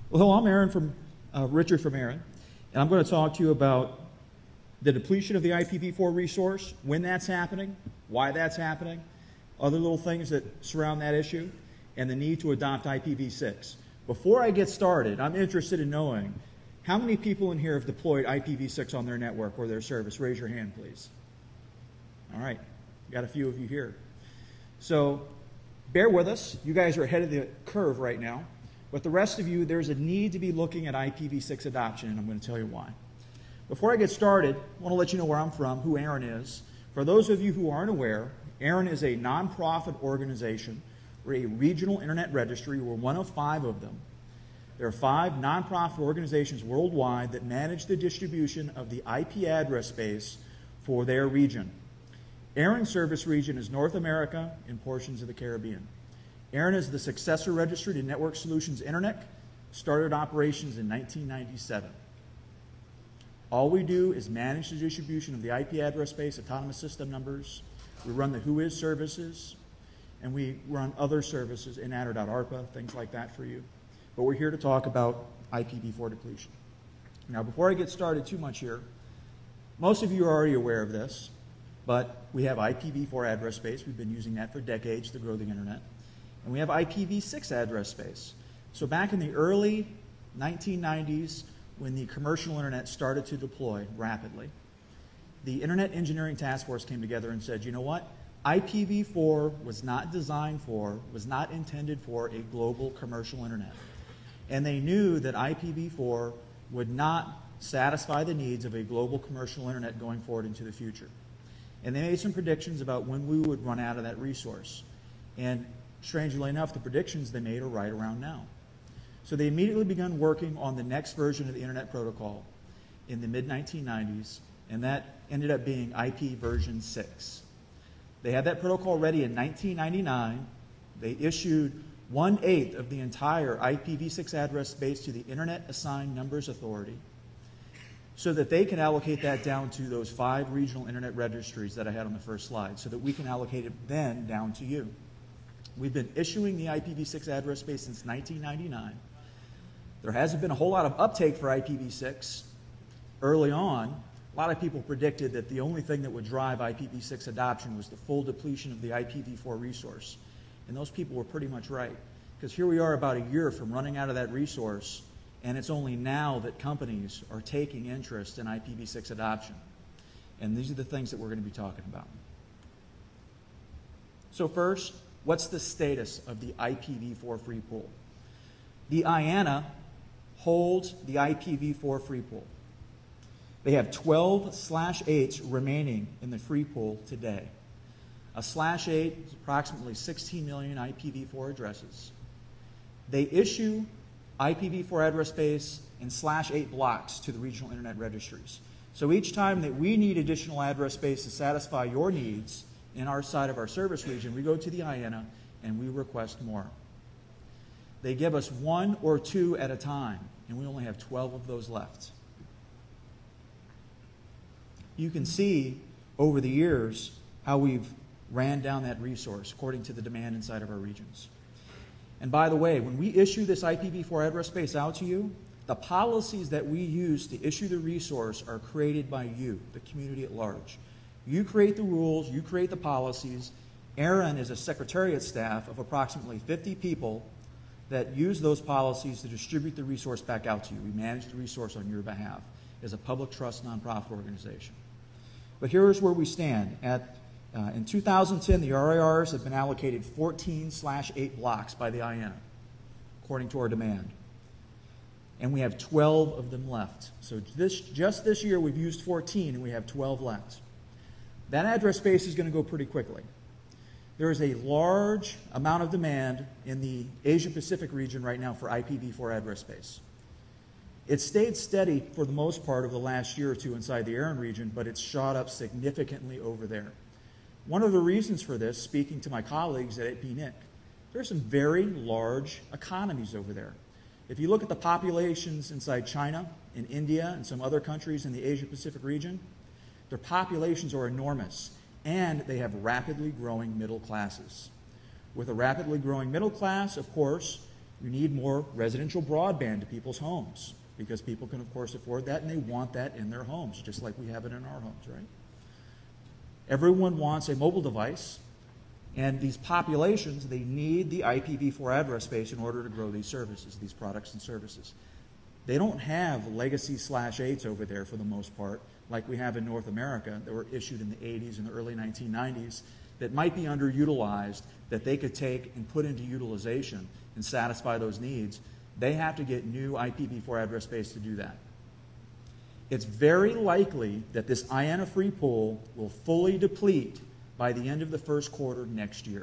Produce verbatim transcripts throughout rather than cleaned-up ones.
Well, hello, I'm Aaron from, uh, Richard from Aaron, and I'm going to talk to you about the depletion of the I P v four resource, when that's happening, why that's happening, other little things that surround that issue, and the need to adopt I P v six. Before I get started, I'm interested in knowing how many people in here have deployed I P v six on their network or their service. Raise your hand, please. All right, got a few of you here. So bear with us. You guys are ahead of the curve right now. But the rest of you, there's a need to be looking at I P v six adoption, and I'm going to tell you why. Before I get started, I want to let you know where I'm from, who Aaron is. For those of you who aren't aware, Aaron is a nonprofit organization. We're a regional internet registry. We're one of five of them. There are five nonprofit organizations worldwide that manage the distribution of the I P address space for their region. Aaron's service region is North America and portions of the Caribbean. Aaron is the successor registry to Network Solutions Internet, started operations in nineteen ninety-seven. All we do is manage the distribution of the I P address space, autonomous system numbers. We run the Whois services, and we run other services in A R P A, things like that for you. But we're here to talk about I P v four depletion. Now, before I get started too much here, most of you are already aware of this, but we have I P v four address space. We've been using that for decades to grow the internet. And we have I P v six address space. So back in the early nineteen nineties, when the commercial internet started to deploy rapidly, the Internet Engineering Task Force came together and said, you know what? I P v four was not designed for, was not intended for a global commercial internet. And they knew that I P v four would not satisfy the needs of a global commercial internet going forward into the future. And they made some predictions about when we would run out of that resource. And strangely enough, the predictions they made are right around now. So they immediately began working on the next version of the Internet Protocol in the mid nineteen nineties, and that ended up being I P version six. They had that protocol ready in nineteen ninety-nine. They issued one-eighth of the entire I P v six address space to the Internet Assigned Numbers Authority so that they can allocate that down to those five regional internet registries that I had on the first slide, so that we can allocate it then down to you. We've been issuing the I P v six address space since nineteen ninety-nine. There hasn't been a whole lot of uptake for I P v six. Early on, a lot of people predicted that the only thing that would drive I P v six adoption was the full depletion of the I P v four resource. And those people were pretty much right. Because here we are about a year from running out of that resource, and it's only now that companies are taking interest in I P v six adoption. And these are the things that we're going to be talking about. So first, what's the status of the I P v four free pool? The I A N A holds the I P v four free pool. They have twelve slash eights remaining in the free pool today. A slash eight is approximately sixteen million I P v four addresses. They issue I P v four address space in slash eight blocks to the regional internet registries. So each time that we need additional address space to satisfy your needs in our side of our service region, we go to the I A N A and we request more. They give us one or two at a time, and we only have twelve of those left. You can see over the years how we've ran down that resource according to the demand inside of our regions. And by the way, when we issue this I P v four address space out to you, the policies that we use to issue the resource are created by you, the community at large. You create the rules, you create the policies. Aaron is a secretariat staff of approximately fifty people that use those policies to distribute the resource back out to you. We manage the resource on your behalf as a public trust nonprofit organization. But here's where we stand. At, uh, in two thousand ten, the R I Rs have been allocated fourteen slash eight blocks by the I A N A, according to our demand. And we have twelve of them left. So this, just this year, we've used fourteen, and we have twelve left. That address space is going to go pretty quickly. There is a large amount of demand in the Asia-Pacific region right now for I P v four address space. It's stayed steady for the most part of the last year or two inside the Aaron region, but it's shot up significantly over there. One of the reasons for this, speaking to my colleagues at P N I C, there are some very large economies over there. If you look at the populations inside China and India and some other countries in the Asia-Pacific region, their populations are enormous, and they have rapidly growing middle classes. With a rapidly growing middle class, of course, You need more residential broadband to people's homes because people can, of course, afford that, and they want that in their homes, just like we have it in our homes, right? Everyone wants a mobile device, and these populations, they need the I P v four address space in order to grow these services, these products and services. They don't have legacy slash eights over there for the most part, like we have in North America that were issued in the eighties and the early nineteen nineties that might be underutilized, that they could take and put into utilization and satisfy those needs. They have to get new I P v four address space to do that. It's very likely that this IANA free pool will fully deplete by the end of the first quarter next year.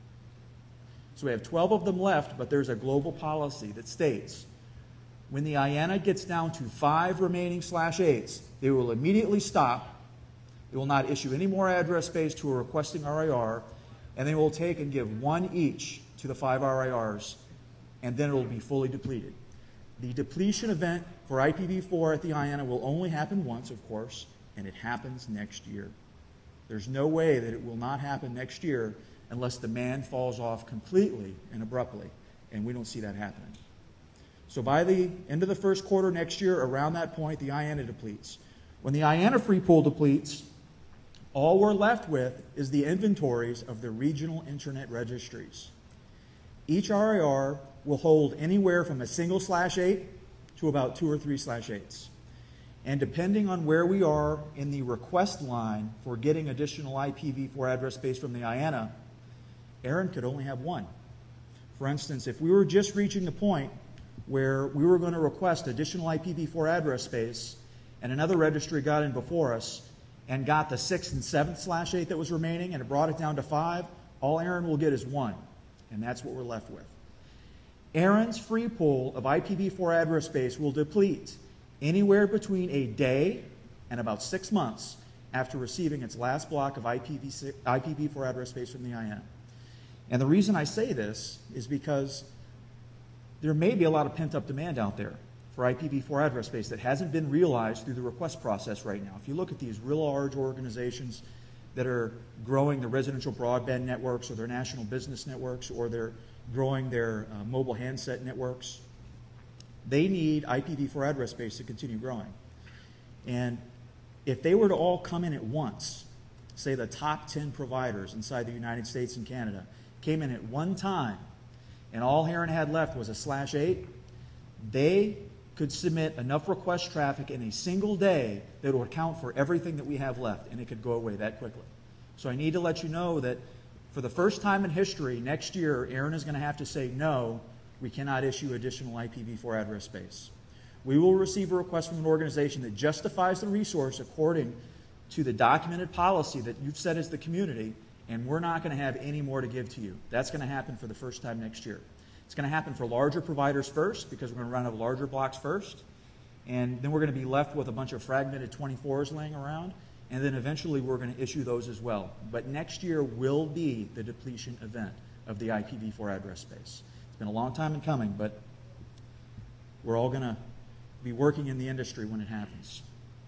So we have twelve of them left, but there's a global policy that states when the IANA gets down to five remaining slash eights, they will immediately stop. They will not issue any more address space to a requesting R I R, and they will take and give one each to the five R I Rs, and then it will be fully depleted. The depletion event for I P v four at the IANA will only happen once, of course, and it happens next year. There's no way that it will not happen next year unless demand falls off completely and abruptly, and we don't see that happening. So by the end of the first quarter next year, around that point, the IANA depletes. When the IANA free pool depletes, all we're left with is the inventories of the regional internet registries. Each R I R will hold anywhere from a single slash eight to about two or three slash eights. And depending on where we are in the request line for getting additional I P v four address space from the IANA, Aaron could only have one. For instance, if we were just reaching the point where we were going to request additional I P v four address space and another registry got in before us and got the sixth and seventh slash eight that was remaining and it brought it down to five, all Aaron will get is one. And that's what we're left with. Aaron's free pool of I P v four address space will deplete anywhere between a day and about six months after receiving its last block of I P v four address space from the IANA. And the reason I say this is because there may be a lot of pent-up demand out there for I P v four address space that hasn't been realized through the request process right now. If you look at these real large organizations that are growing the residential broadband networks or their national business networks or they're growing their uh, mobile handset networks, they need I P v four address space to continue growing. And if they were to all come in at once, say the top ten providers inside the United States and Canada came in at one time and all Aaron had left was a slash eight, they could submit enough request traffic in a single day that would account for everything that we have left, and it could go away that quickly. So I need to let you know that for the first time in history, next year, Aaron is going to have to say, no, we cannot issue additional I P v four address space. We will receive a request from an organization that justifies the resource according to the documented policy that you've set as the community, and we're not going to have any more to give to you. That's going to happen for the first time next year. It's going to happen for larger providers first because we're going to run out of larger blocks first, and then we're going to be left with a bunch of fragmented twenty-fours laying around, and then eventually we're going to issue those as well. But next year will be the depletion event of the I P v four address space. It's been a long time in coming, but we're all going to be working in the industry when it happens.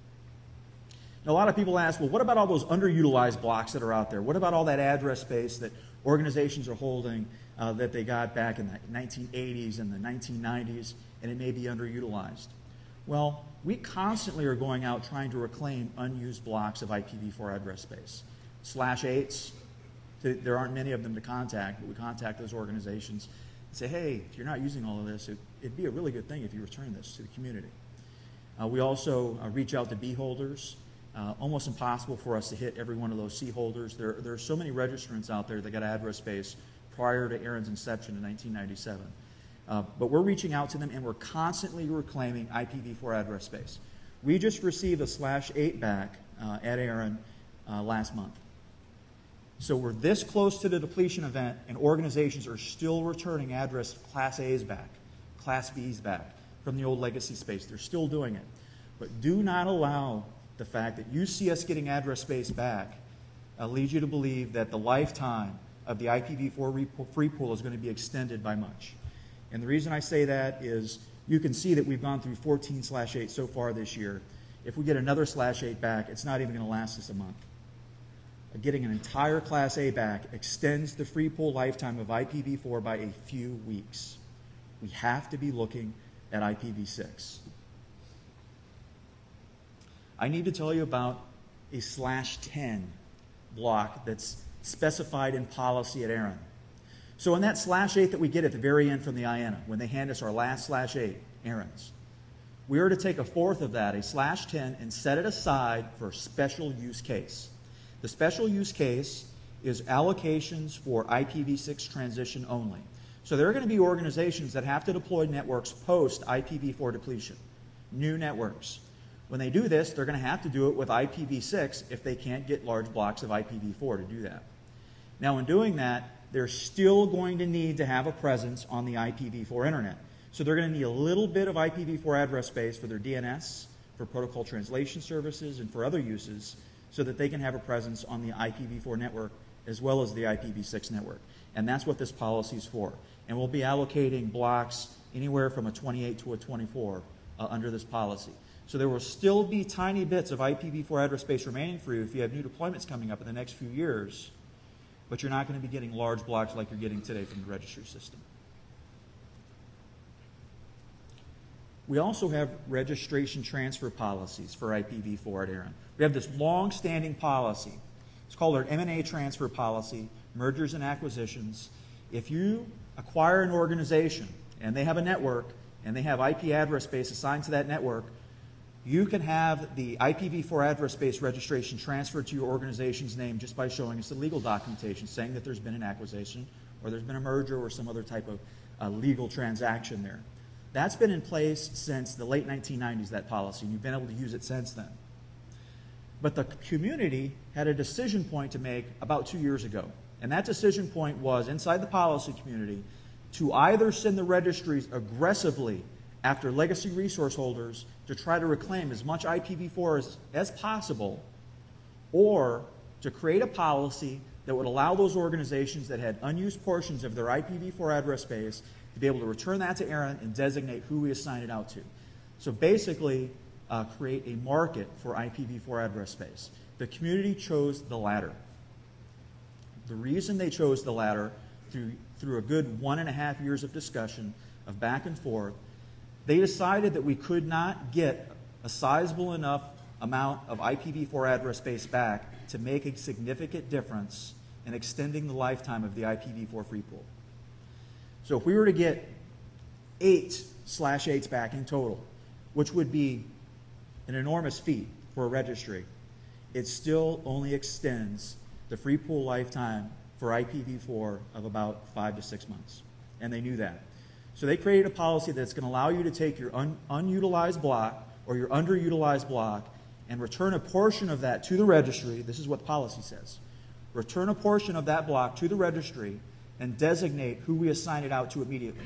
Now, a lot of people ask, well, what about all those underutilized blocks that are out there? What about all that address space that organizations are holding uh, that they got back in the nineteen eighties and the nineteen nineties, and it may be underutilized? Well, we constantly are going out trying to reclaim unused blocks of I P v four address space. Slash eights, there aren't many of them to contact, but we contact those organizations and say, hey, if you're not using all of this, it, it'd be a really good thing if you return this to the community. Uh, we also uh, reach out to B holders. Uh, almost impossible for us to hit every one of those C holders. There, there are so many registrants out there that got address space prior to Aaron's inception in nineteen ninety-seven. Uh, but we're reaching out to them, and we're constantly reclaiming I P v four address space. We just received a slash eight back uh, at Aaron uh, last month. So we're this close to the depletion event, and organizations are still returning address Class A's back, Class B's back from the old legacy space. They're still doing it. But do not allow the fact that you see us getting address space back uh, leads you to believe that the lifetime of the I P v four free pool is going to be extended by much. And the reason I say that is you can see that we've gone through fourteen slash eight so far this year. If we get another slash eight back, it's not even going to last us a month. Getting an entire Class A back extends the free pool lifetime of I P v four by a few weeks. we have to be looking at I P v six. I need to tell you about a slash ten block that's specified in policy at ARIN. So in that slash eight that we get at the very end from the I A N A, when they hand us our last slash eight, ARINs, we are to take a fourth of that, a slash ten, and set it aside for a special use case. The special use case is allocations for I P v six transition only. So there are going to be organizations that have to deploy networks post I P v four depletion, new networks. When they do this, they're going to have to do it with I P v six if they can't get large blocks of I P v four to do that. Now in doing that, they're still going to need to have a presence on the I P v four internet. So they're going to need a little bit of I P v four address space for their D N S, for protocol translation services, and for other uses, so that they can have a presence on the I P v four network as well as the I P v six network. And that's what this policy is for. And we'll be allocating blocks anywhere from a twenty-eight to a twenty-four uh, under this policy. So there will still be tiny bits of I P v four address space remaining for you if you have new deployments coming up in the next few years, but you're not going to be getting large blocks like you're getting today from the registry system. We also have registration transfer policies for I P v four at ARIN. We have this long-standing policy. It's called our M and A transfer policy, mergers and acquisitions. If you acquire an organization and they have a network and they have I P address space assigned to that network, you can have the I P v four address space registration transferred to your organization's name just by showing us the legal documentation saying that there's been an acquisition or there's been a merger or some other type of uh, legal transaction there. That's been in place since the late nineteen nineties, that policy, and you've been able to use it since then. But the community had a decision point to make about two years ago. And that decision point was, inside the policy community, to either send the registries aggressively after legacy resource holders to try to reclaim as much I P v four as, as possible, or to create a policy that would allow those organizations that had unused portions of their I P v four address space to be able to return that to ARIN and designate who we assign it out to. So basically, uh, create a market for I P v four address space. The community chose the latter. The reason they chose the latter, through, through a good one and a half years of discussion, of back and forth, they decided that we could not get a sizable enough amount of I P v four address space back to make a significant difference in extending the lifetime of the I P v four free pool. So if we were to get eight slash eights back in total, which would be an enormous feat for a registry, it still only extends the free pool lifetime for I P v four of about five to six months. And they knew that. So they created a policy that's going to allow you to take your un unutilized block or your underutilized block and return a portion of that to the registry. This is what the policy says. Return a portion of that block to the registry and designate who we assign it out to immediately.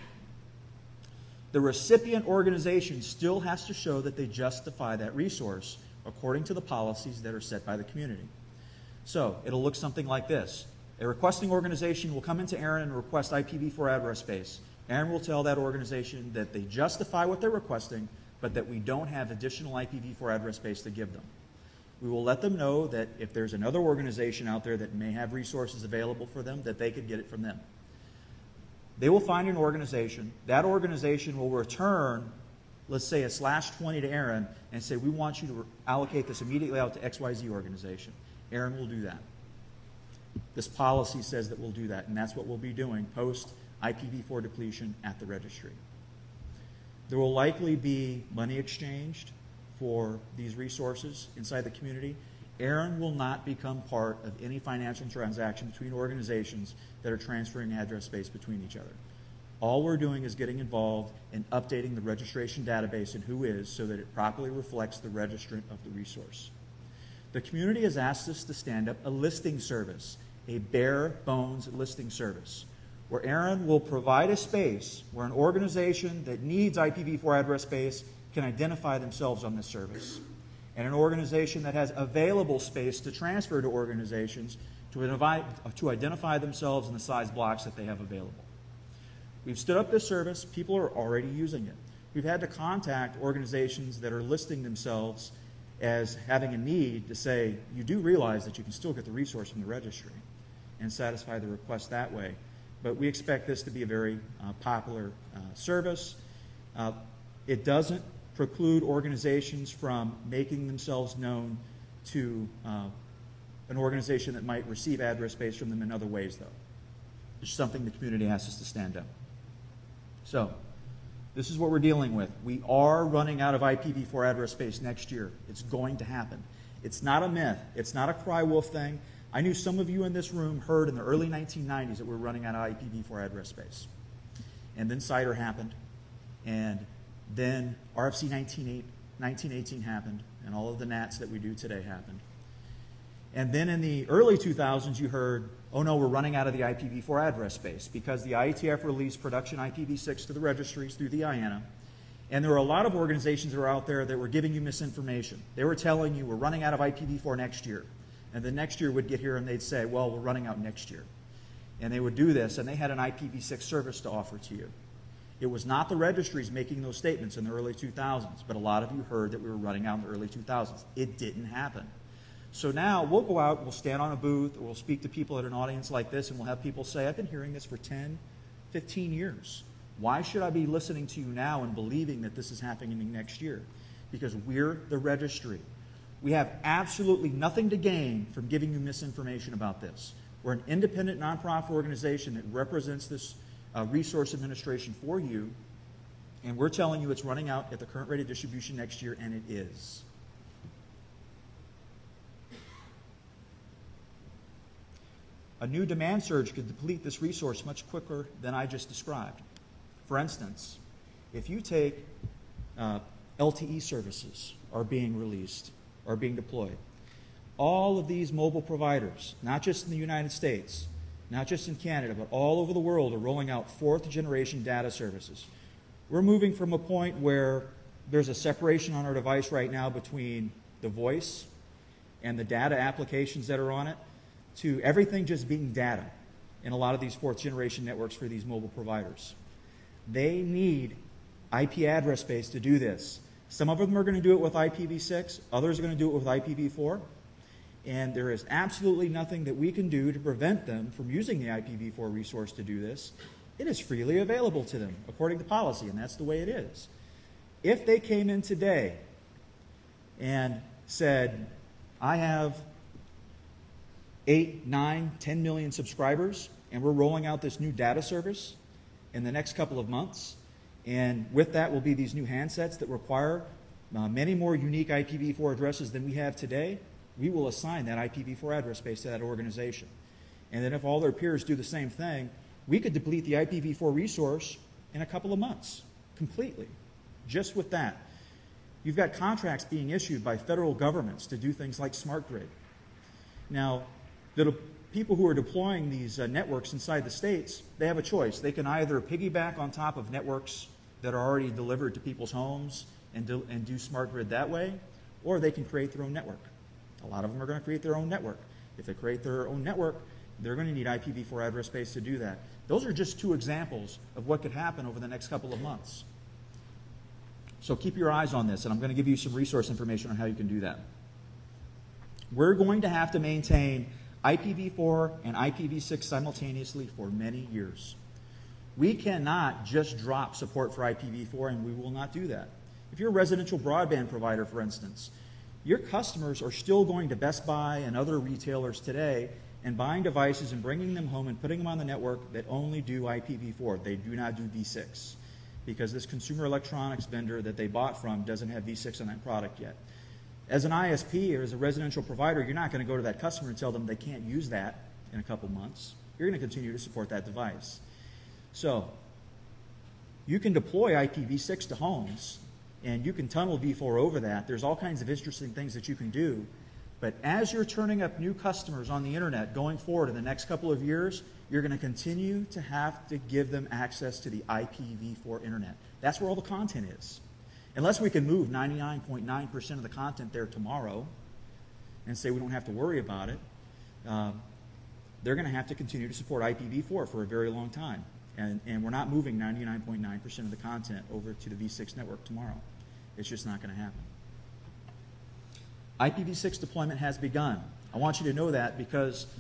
The recipient organization still has to show that they justify that resource according to the policies that are set by the community. So it'll look something like this. A requesting organization will come into ARIN and request I P v four address space. ARIN will tell that organization that they justify what they're requesting, but that we don't have additional I P v four address space to give them. We will let them know that if there's another organization out there that may have resources available for them, that they could get it from them. They will find an organization. That organization will return, let's say, a slash twenty to ARIN and say, we want you to allocate this immediately out to X Y Z organization. ARIN will do that. This policy says that we'll do that, and that's what we'll be doing post I P v four depletion at the registry. There will likely be money exchanged for these resources inside the community. ARIN will not become part of any financial transaction between organizations that are transferring address space between each other. All we're doing is getting involved in updating the registration database and who is so that it properly reflects the registrant of the resource. The community has asked us to stand up a listing service, a bare bones listing service, where ARIN will provide a space where an organization that needs I P v four address space can identify themselves on this service, and an organization that has available space to transfer to organizations to identify, to identify themselves in the size blocks that they have available. We've stood up this service. People are already using it. We've had to contact organizations that are listing themselves as having a need to say, you do realize that you can still get the resource from the registry and satisfy the request that way. but we expect this to be a very uh, popular uh, service. Uh, it doesn't preclude organizations from making themselves known to uh, an organization that might receive address space from them in other ways, though. It's something the community asks us to stand up. So, this is what we're dealing with. We are running out of I P v four address space next year. It's going to happen. It's not a myth. It's not a cry wolf thing. I knew some of you in this room heard in the early nineteen nineties that we were running out of I P v four address space. And then CIDR happened, and then R F C nineteen eighteen happened, and all of the N A Ts that we do today happened. And then in the early two thousands, you heard, oh no, we're running out of the I P v four address space because the I A T F released production I P v six to the registries through the I A N A. And there were a lot of organizations that were out there that were giving you misinformation. They were telling you we're running out of I P v four next year. And the next year would get here and they'd say, well, we're running out next year. And they would do this, and they had an I P v six service to offer to you. It was not the registries making those statements in the early two thousands, but a lot of you heard that we were running out in the early two thousands. It didn't happen. So now we'll go out, we'll stand on a booth, or we'll speak to people at an audience like this, and we'll have people say, I've been hearing this for ten, fifteen years. Why should I be listening to you now and believing that this is happening next year? Because we're the registry. We have absolutely nothing to gain from giving you misinformation about this. We're an independent nonprofit organization that represents this uh, resource administration for you, and we're telling you it's running out at the current rate of distribution next year, and it is. A new demand surge could deplete this resource much quicker than I just described. For instance, if you take uh, L T E services are being released, are being deployed. All of these mobile providers, not just in the United States, not just in Canada, but all over the world are rolling out fourth generation data services. We're moving from a point where there's a separation on our device right now between the voice and the data applications that are on it, to everything just being data in a lot of these fourth generation networks for these mobile providers. They need I P address space to do this. Some of them are going to do it with I P v six, others are going to do it with I P v four, and there is absolutely nothing that we can do to prevent them from using the I P v four resource to do this. It is freely available to them according to policy, and that's the way it is. If they came in today and said, I have eight, nine, ten million subscribers, and we're rolling out this new data service in the next couple of months. And with that will be these new handsets that require uh, many more unique I P v four addresses than we have today. We will assign that I P v four address space to that organization. And then if all their peers do the same thing, we could deplete the I P v four resource in a couple of months, completely, just with that. You've got contracts being issued by federal governments to do things like smart grid. Now, the people who are deploying these uh, networks inside the states, they have a choice. They can either piggyback on top of networks that are already delivered to people's homes and do, and do smart grid that way, or they can create their own network. A lot of them are going to create their own network. If they create their own network, they're going to need I P v four address space to do that. Those are just two examples of what could happen over the next couple of months. So keep your eyes on this, and I'm going to give you some resource information on how you can do that. We're going to have to maintain I P v four and I P v six simultaneously for many years. We cannot just drop support for I P v four, and we will not do that. If you're a residential broadband provider, for instance, your customers are still going to Best Buy and other retailers today and buying devices and bringing them home and putting them on the network that only do I P v four. They do not do v six because this consumer electronics vendor that they bought from doesn't have v six on that product yet. As an I S P or as a residential provider, you're not going to go to that customer and tell them they can't use that in a couple months. You're going to continue to support that device. So you can deploy I P v six to homes, and you can tunnel v four over that. There's all kinds of interesting things that you can do. But as you're turning up new customers on the internet going forward in the next couple of years, you're going to continue to have to give them access to the I P v four internet. That's where all the content is. Unless we can move ninety-nine point nine percent of the content there tomorrow and say we don't have to worry about it, uh, they're going to have to continue to support I P v four for a very long time. And, and we're not moving ninety-nine point nine percent of the content over to the v six network tomorrow. It's just not going to happen. I P v six deployment has begun. I want you to know that because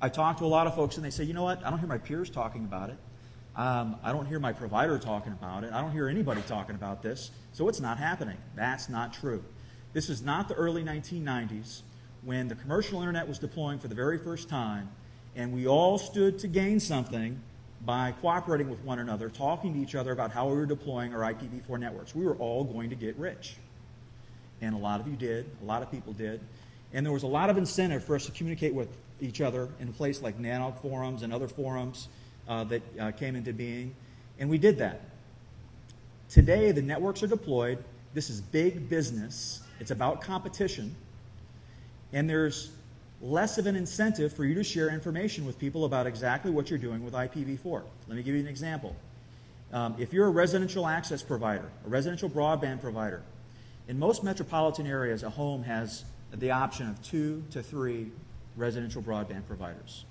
I talk to a lot of folks and they say, you know what, I don't hear my peers talking about it. Um, I don't hear my provider talking about it. I don't hear anybody talking about this, so it's not happening. That's not true. This is not the early nineteen nineties when the commercial internet was deploying for the very first time, and we all stood to gain something by cooperating with one another, talking to each other about how we were deploying our I P v four networks. We were all going to get rich. And a lot of you did, a lot of people did. And there was a lot of incentive for us to communicate with each other in a place like Nanoc forums and other forums uh, that uh, came into being. And we did that. Today, the networks are deployed. This is big business. It's about competition. And there's less of an incentive for you to share information with people about exactly what you're doing with I P v four. Let me give you an example. Um, if you're a residential access provider, a residential broadband provider, in most metropolitan areas, a home has the option of two to three residential broadband providers.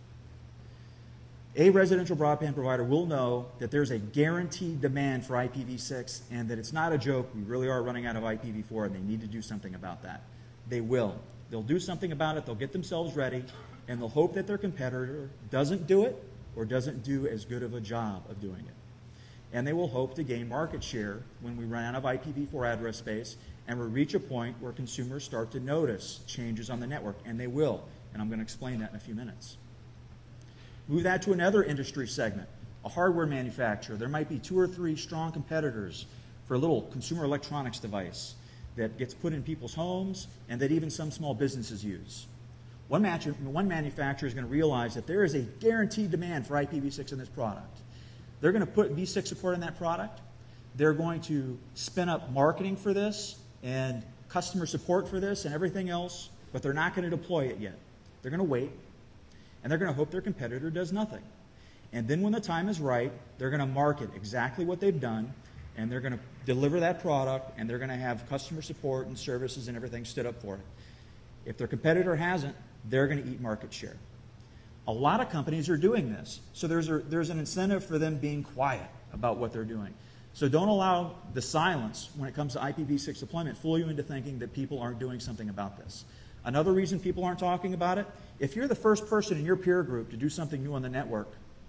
A residential broadband provider will know that there's a guaranteed demand for I P v six and that it's not a joke. We really are running out of I P v four and they need to do something about that. They will. They'll do something about it. They'll get themselves ready, and they'll hope that their competitor doesn't do it or doesn't do as good of a job of doing it. And they will hope to gain market share when we run out of I P v four address space and we reach a point where consumers start to notice changes on the network, and they will. And I'm going to explain that in a few minutes. Move that to another industry segment, a hardware manufacturer. There might be two or three strong competitors for a little consumer electronics device that gets put in people's homes and that even some small businesses use. One, match, one manufacturer is going to realize that there is a guaranteed demand for I P v six in this product. They're going to put v six support in that product. They're going to spin up marketing for this and customer support for this and everything else, but they're not going to deploy it yet. They're going to wait, and they're going to hope their competitor does nothing. And then when the time is right, they're going to market exactly what they've done, and they're going to deliver that product, and they're going to have customer support and services and everything stood up for it. If their competitor hasn't, they're going to eat market share. A lot of companies are doing this, so there's, a, there's an incentive for them being quiet about what they're doing. So don't allow the silence when it comes to I P v six deployment fool you into thinking that people aren't doing something about this. Another reason people aren't talking about it, if you're the first person in your peer group to do something new on the network,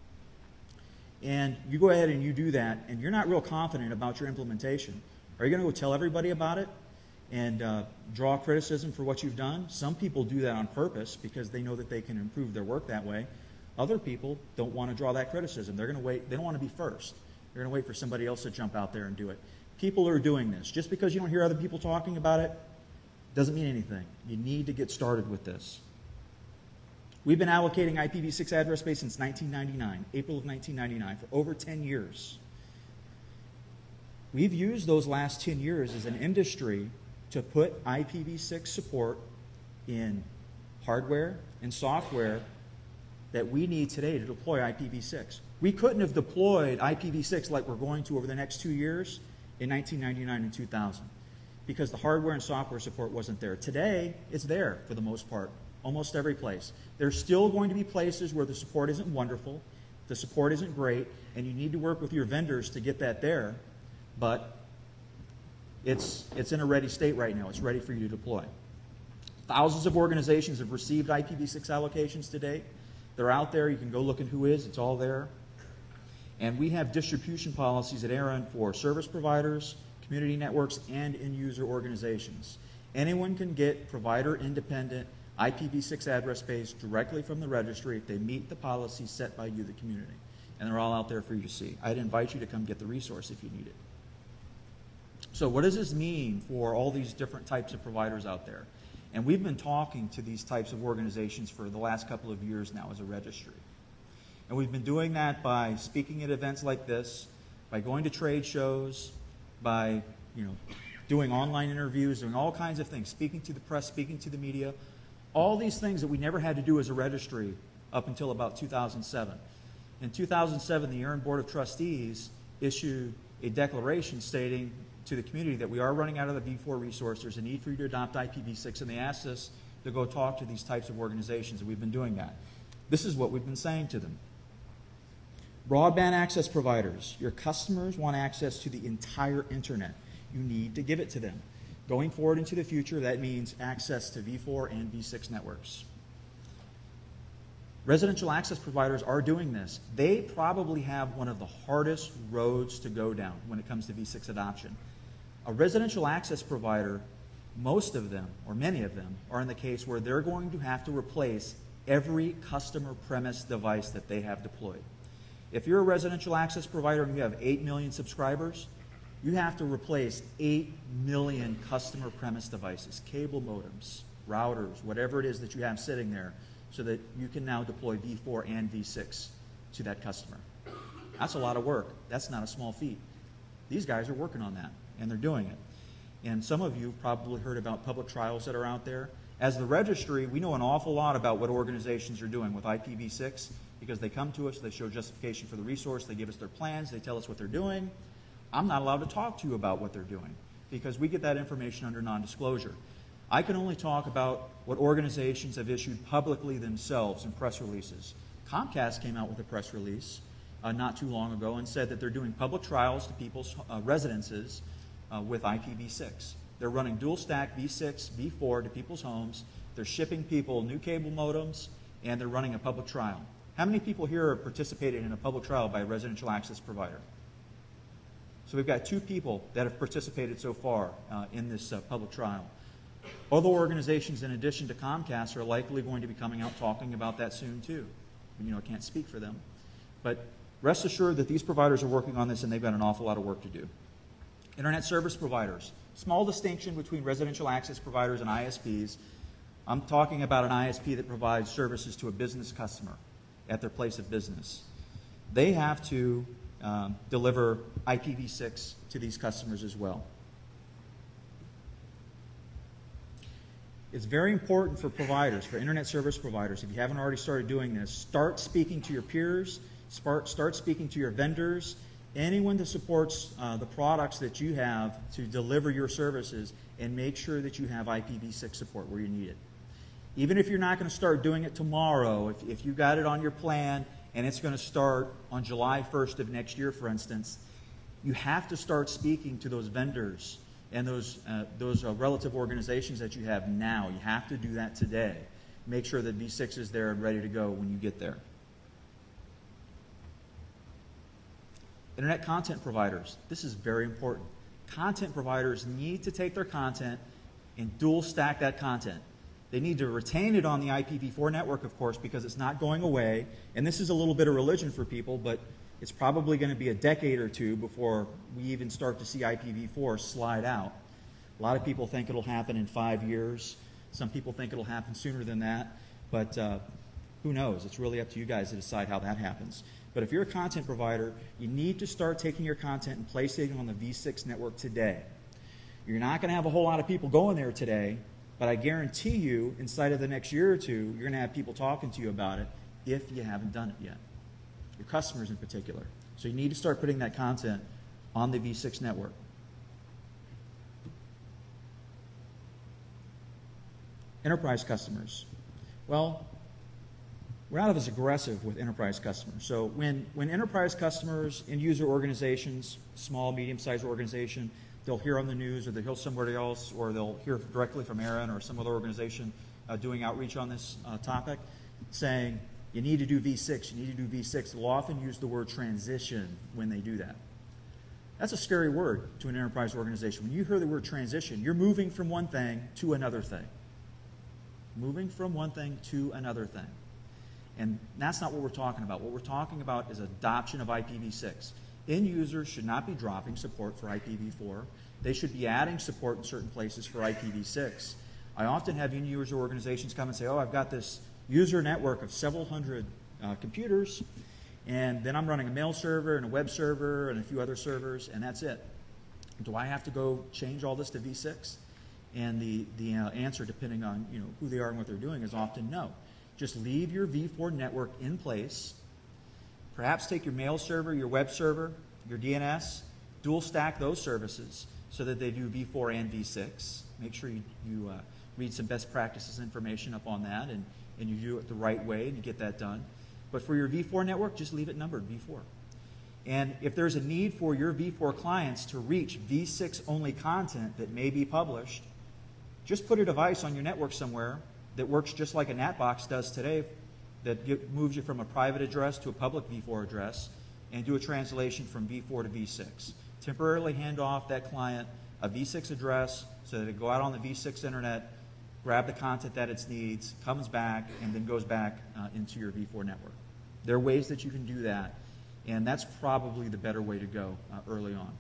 and you go ahead and you do that, and you're not real confident about your implementation, are you going to go tell everybody about it and uh, draw criticism for what you've done? Some people do that on purpose because they know that they can improve their work that way. Other people don't want to draw that criticism. They're going to wait. They don't want to be first. They're going to wait for somebody else to jump out there and do it. People are doing this. Just because you don't hear other people talking about it doesn't mean anything. You need to get started with this. We've been allocating I P v six address space since nineteen ninety-nine, April of nineteen ninety-nine, for over ten years. We've used those last ten years as an industry to put I P v six support in hardware and software that we need today to deploy I P v six. We couldn't have deployed I P v six like we're going to over the next two years in nineteen ninety-nine and two thousand because the hardware and software support wasn't there. Today, it's there for the most part, almost every place. There's still going to be places where the support isn't wonderful, the support isn't great, and you need to work with your vendors to get that there, but it's, it's in a ready state right now. It's ready for you to deploy. Thousands of organizations have received I P v six allocations to date. They're out there. You can go look at who is. It's all there. And we have distribution policies at ARIN for service providers, community networks, and end-user organizations. Anyone can get provider-independent I P v six address space directly from the registry if they meet the policies set by you, the community. And they're all out there for you to see. I'd invite you to come get the resource if you need it. So what does this mean for all these different types of providers out there? And we've been talking to these types of organizations for the last couple of years now as a registry. And we've been doing that by speaking at events like this, by going to trade shows, by you know, doing online interviews, doing all kinds of things, speaking to the press, speaking to the media, all these things that we never had to do as a registry up until about two thousand seven. In two thousand seven, the ARIN Board of Trustees issued a declaration stating to the community that we are running out of the v four resource, there's a need for you to adopt I P v six, and they asked us to go talk to these types of organizations, and we've been doing that. This is what we've been saying to them. Broadband access providers, your customers want access to the entire internet. You need to give it to them. Going forward into the future, that means access to v four and v six networks. Residential access providers are doing this. They probably have one of the hardest roads to go down when it comes to V six adoption. A residential access provider, most of them, or many of them, are in the case where they're going to have to replace every customer premise device that they have deployed. If you're a residential access provider and you have eight million subscribers, you have to replace eight million customer premise devices, cable modems, routers, whatever it is that you have sitting there, so that you can now deploy V four and V six to that customer. That's a lot of work. That's not a small feat. These guys are working on that, and they're doing it. And some of you have probably heard about public trials that are out there. As the registry, we know an awful lot about what organizations are doing with I P v six because they come to us, they show justification for the resource, they give us their plans, they tell us what they're doing. I'm not allowed to talk to you about what they're doing because we get that information under non-disclosure. I can only talk about what organizations have issued publicly themselves in press releases. Comcast came out with a press release uh, not too long ago and said that they're doing public trials to people's uh, residences uh, with I P v six. They're running dual stack V six, V four to people's homes. They're shipping people new cable modems, and they're running a public trial. How many people here have participated in a public trial by a residential access provider? So we've got two people that have participated so far uh, in this uh, public trial. Other organizations, in addition to Comcast, are likely going to be coming out talking about that soon too. You know, I can't speak for them. But rest assured that these providers are working on this and they've got an awful lot of work to do. Internet service providers. Small distinction between residential access providers and I S Ps. I'm talking about an I S P that provides services to a business customer at their place of business. They have to um, deliver I P v six to these customers as well. It's very important for providers, for internet service providers, if you haven't already started doing this, start speaking to your peers, start, start speaking to your vendors, anyone that supports uh, the products that you have to deliver your services, and make sure that you have I P v six support where you need it. Even if you're not going to start doing it tomorrow, if, if you got it on your plan and it's going to start on July first of next year, for instance, you have to start speaking to those vendors and those, uh, those uh, relative organizations that you have now. You have to do that today. Make sure that V six is there and ready to go when you get there. Internet content providers. This is very important. Content providers need to take their content and dual stack that content. They need to retain it on the I P v four network, of course, because it's not going away. And this is a little bit of religion for people, but it's probably going to be a decade or two before we even start to see I P v four slide out. A lot of people think it'll happen in five years. Some people think it'll happen sooner than that. But uh, who knows? It's really up to you guys to decide how that happens. But if you're a content provider, you need to start taking your content and placing it on the V six network today. You're not going to have a whole lot of people going there today, but I guarantee you, inside of the next year or two, you're going to have people talking to you about it if you haven't done it yet. Your customers in particular. So you need to start putting that content on the V six network. Enterprise customers. Well, we're not as aggressive with enterprise customers. So when, when enterprise customers, end-user organizations, small, medium-sized organization, they'll hear on the news or they'll hear somebody else or they'll hear directly from Aaron or some other organization uh, doing outreach on this uh, topic saying, you need to do V six, you need to do V six. They'll often use the word transition when they do that. That's a scary word to an enterprise organization. When you hear the word transition, you're moving from one thing to another thing. Moving from one thing to another thing. And that's not what we're talking about. What we're talking about is adoption of I P v six. End users should not be dropping support for I P v four. They should be adding support in certain places for I P v six. I often have end user organizations come and say, oh, I've got this user network of several hundred uh, computers, and then I'm running a mail server and a web server and a few other servers, and that's it. Do I have to go change all this to V six? And the, the uh, answer, depending on you know who they are and what they're doing, is often no. Just leave your V four network in place. Perhaps take your mail server, your web server, your D N S, dual stack those services so that they do V four and V six. Make sure you, you uh, read some best practices information up on that and, and you do it the right way and you get that done. But for your V four network, just leave it numbered V four. And if there's a need for your V four clients to reach V six only content that may be published, just put a device on your network somewhere that works just like a NatBox does today that get, moves you from a private address to a public v four address and do a translation from v four to v six. Temporarily hand off that client a v six address so that it go out on the v six internet, grab the content that it needs, comes back, and then goes back uh, into your v four network. There are ways that you can do that, and that's probably the better way to go uh, early on.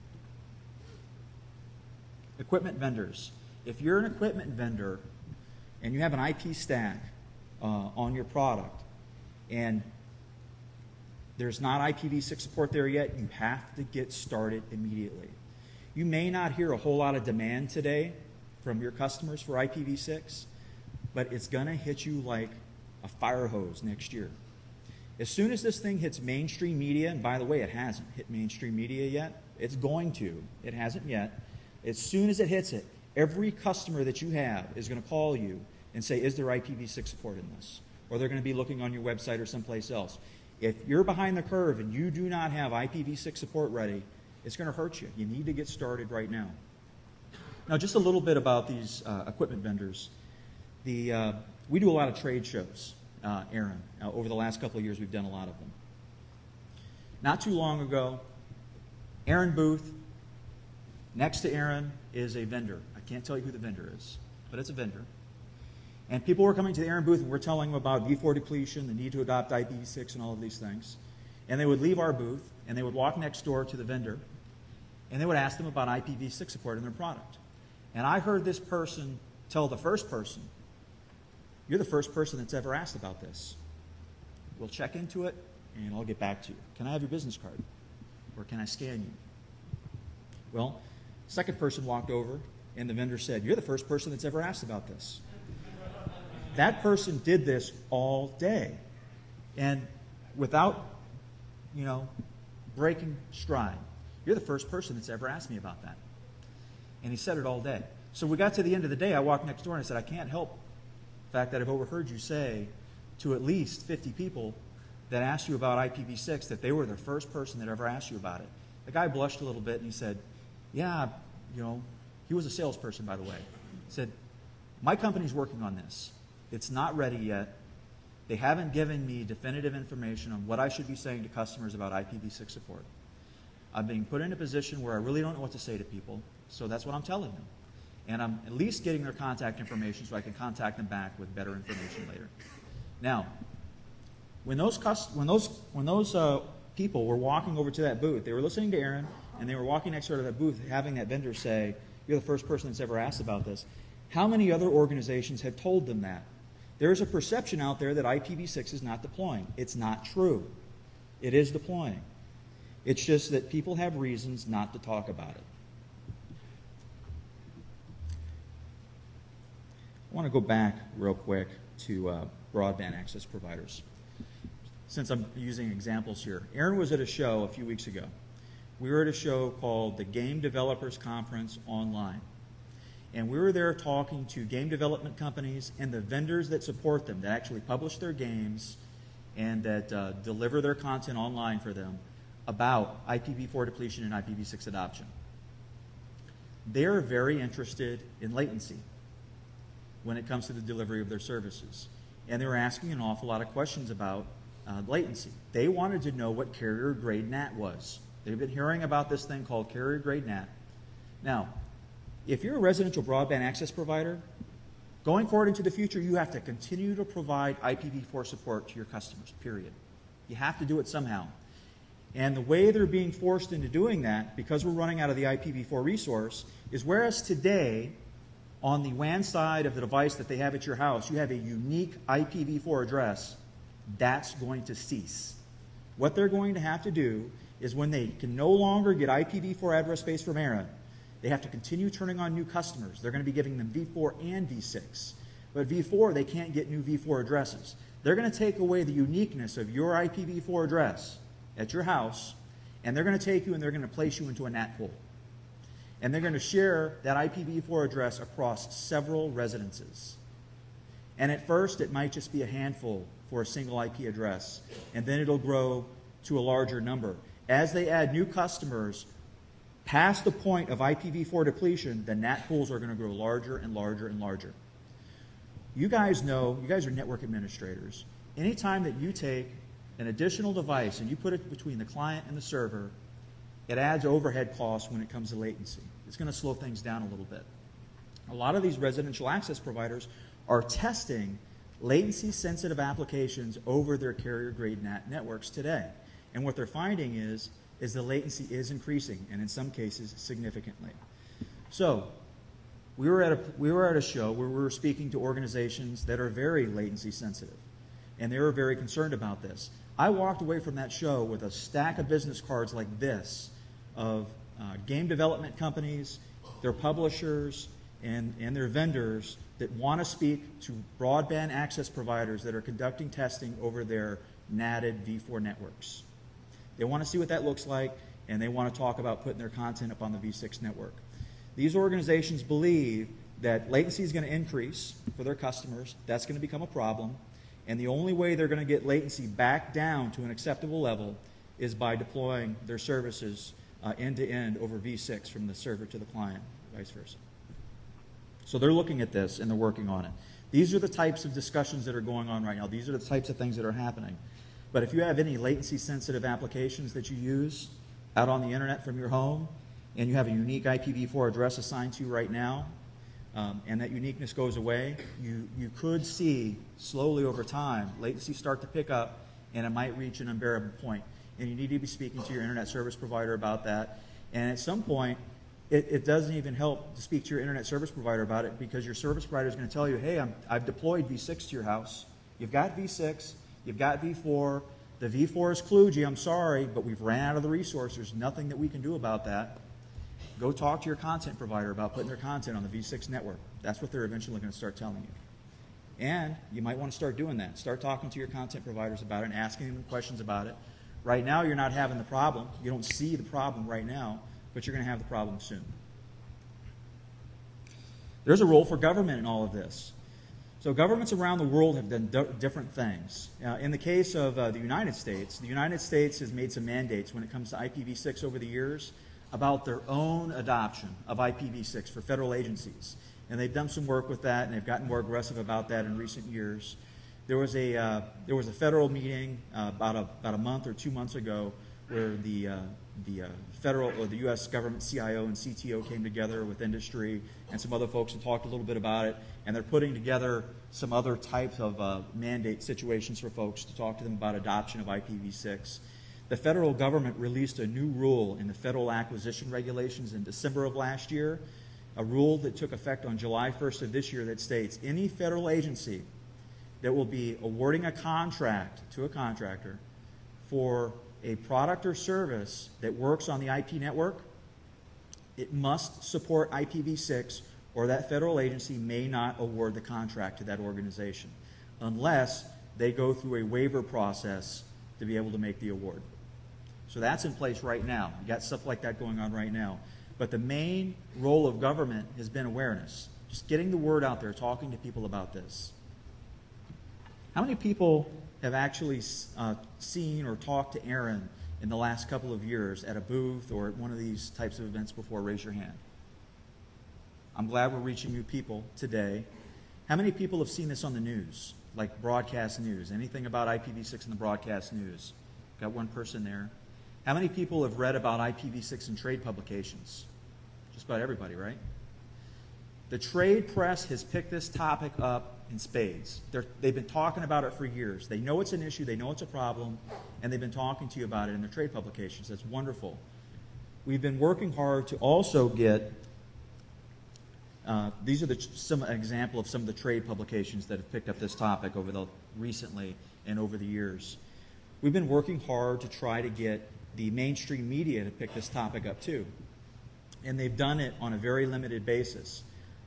Equipment vendors. If you're an equipment vendor and you have an I P stack uh, on your product and there's not I P v six support there yet, you have to get started immediately. You may not hear a whole lot of demand today from your customers for I P v six, but it's going to hit you like a fire hose next year. As soon as this thing hits mainstream media, and by the way, it hasn't hit mainstream media yet, it's going to. It hasn't yet. As soon as it hits it, every customer that you have is going to call you and say, is there I P v six support in this? Or they're going to be looking on your website or someplace else. If you're behind the curve and you do not have I P v six support ready, it's going to hurt you. You need to get started right now. Now, just a little bit about these uh, equipment vendors. The, uh, we do a lot of trade shows, uh, Aaron. Uh, over the last couple of years, we've done a lot of them. Not too long ago, Aaron Booth, next to Aaron is a vendor. I can't tell you who the vendor is, but it's a vendor. And people were coming to the Aaron booth and we're telling them about v four depletion, the need to adopt I P v six and all of these things. And they would leave our booth and they would walk next door to the vendor and they would ask them about I P v six support in their product. And I heard this person tell the first person, you're the first person that's ever asked about this. We'll check into it and I'll get back to you. Can I have your business card? Or can I scan you? Well, second person walked over and the vendor said, you're the first person that's ever asked about this. That person did this all day. And without, you know, breaking stride, you're the first person that's ever asked me about that. And he said it all day. So we got to the end of the day, I walked next door and I said, I can't help the fact that I've overheard you say to at least fifty people that asked you about I P v six that they were the first person that ever asked you about it. The guy blushed a little bit and he said, yeah, you know, he was a salesperson, by the way. He said, my company's working on this. It's not ready yet. They haven't given me definitive information on what I should be saying to customers about I P v six support. I'm being put in a position where I really don't know what to say to people, so that's what I'm telling them. And I'm at least getting their contact information so I can contact them back with better information later. Now, when those, when those, when those uh, people were walking over to that booth, they were listening to Aaron, and they were walking next door to that booth, having that vendor say, you're the first person that's ever asked about this. How many other organizations have told them that? There's a perception out there that I P v six is not deploying. It's not true. It is deploying. It's just that people have reasons not to talk about it. I want to go back real quick to uh, broadband access providers. Since I'm using examples here, Aaron was at a show a few weeks ago. We were at a show called the Game Developers Conference Online. And we were there talking to game development companies and the vendors that support them, that actually publish their games and that uh, deliver their content online for them about I P v four depletion and I P v six adoption. They're very interested in latency when it comes to the delivery of their services. And they were asking an awful lot of questions about uh, latency. They wanted to know what carrier-grade N A T was. They've been hearing about this thing called carrier-grade N A T. Now, if you're a residential broadband access provider, going forward into the future, you have to continue to provide I P v four support to your customers, period. You have to do it somehow. And the way they're being forced into doing that, because we're running out of the I P v four resource, is whereas today, on the W A N side of the device that they have at your house, you have a unique I P v four address, that's going to cease. What they're going to have to do is when they can no longer get I P v four address space from Aaron, they have to continue turning on new customers. They're going to be giving them v four and v six. But v four, they can't get new v four addresses. They're going to take away the uniqueness of your I P v four address at your house, and they're going to take you and they're going to place you into a N A T pool. And they're going to share that I P v four address across several residences. And at first, it might just be a handful for a single I P address, and then it'll grow to a larger number. As they add new customers, past the point of I P v four depletion, the N A T pools are going to grow larger and larger and larger. You guys know, you guys are network administrators. anytime that you take an additional device and you put it between the client and the server, it adds overhead costs when it comes to latency. It's going to slow things down a little bit. A lot of these residential access providers are testing latency-sensitive applications over their carrier-grade N A T networks today. And what they're finding is, is the latency is increasing, and in some cases, significantly. So, we were, at a, we were at a show where we were speaking to organizations that are very latency sensitive, and they were very concerned about this. I walked away from that show with a stack of business cards like this of uh, game development companies, their publishers, and, and their vendors that want to speak to broadband access providers that are conducting testing over their natted V four networks. They want to see what that looks like, and they want to talk about putting their content up on the V six network. These organizations believe that latency is going to increase for their customers. That's going to become a problem. And the only way they're going to get latency back down to an acceptable level is by deploying their services uh, end-to-end over V six from the server to the client, vice versa. So they're looking at this and they're working on it. These are the types of discussions that are going on right now. These are the types of things that are happening. But if you have any latency-sensitive applications that you use out on the internet from your home, and you have a unique I P v four address assigned to you right now, um, and that uniqueness goes away, you, you could see slowly over time latency start to pick up, and it might reach an unbearable point. And you need to be speaking to your internet service provider about that. And at some point, it, it doesn't even help to speak to your internet service provider about it, because your service provider is going to tell you, hey, I'm, I've deployed V six to your house. You've got V six, you've got V four. The V four is kludgy, I'm sorry, but we've ran out of the resource. There's nothing that we can do about that. Go talk to your content provider about putting their content on the V six network. That's what they're eventually going to start telling you. And you might want to start doing that. Start talking to your content providers about it and asking them questions about it. Right now, you're not having the problem. You don't see the problem right now, but you're going to have the problem soon. There's a role for government in all of this. So governments around the world have done different things. Uh, in the case of uh, the United States, the United States has made some mandates when it comes to I P v six over the years about their own adoption of I P v six for federal agencies. And they've done some work with that, and they've gotten more aggressive about that in recent years. There was a, uh, there was a federal meeting uh, about, a, about a month or two months ago where the, uh, the uh, federal or the U S government C I O and C T O came together with industry and some other folks and talked a little bit about it, and they're putting together some other types of uh, mandate situations for folks to talk to them about adoption of I P v six. The federal government released a new rule in the federal acquisition regulations in December of last year, a rule that took effect on July first of this year that states any federal agency that will be awarding a contract to a contractor for a product or service that works on the I P network, it must support I P v six, or that federal agency may not award the contract to that organization unless they go through a waiver process to be able to make the award. So that's in place right now. You got stuff like that going on right now. But the main role of government has been awareness. Just getting the word out there, talking to people about this. How many people have actually uh, seen or talked to Aaron in the last couple of years at a booth or at one of these types of events before? Raise your hand. I'm glad we're reaching new people today. How many people have seen this on the news, like broadcast news? Anything about I P v six in the broadcast news? Got one person there. How many people have read about I P v six in trade publications? Just about everybody, right? The trade press has picked this topic up in spades. They're, they've been talking about it for years. They know it's an issue, they know it's a problem, and they've been talking to you about it in their trade publications. That's wonderful. We've been working hard to also get, uh, these are the, some example of some of the trade publications that have picked up this topic over the recently and over the years. We've been working hard to try to get the mainstream media to pick this topic up too. And they've done it on a very limited basis.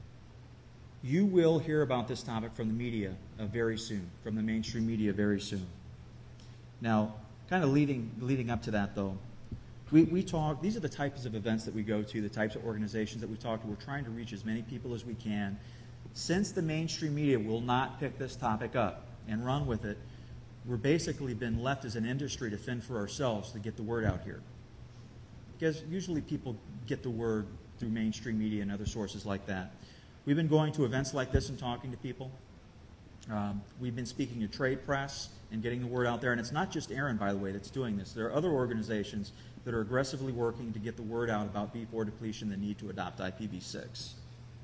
You will hear about this topic from the media uh, very soon, from the mainstream media very soon. Now, kind of leading, leading up to that though, we, we talk, these are the types of events that we go to, the types of organizations that we talk to. We're trying to reach as many people as we can. Since the mainstream media will not pick this topic up and run with it, we're basically been left as an industry to fend for ourselves to get the word out here. Because usually people get the word through mainstream media and other sources like that. We've been going to events like this and talking to people. Um, we've been speaking to trade press and getting the word out there. And it's not just Aaron, by the way, that's doing this. There are other organizations that are aggressively working to get the word out about V four depletion and the need to adopt I P v six.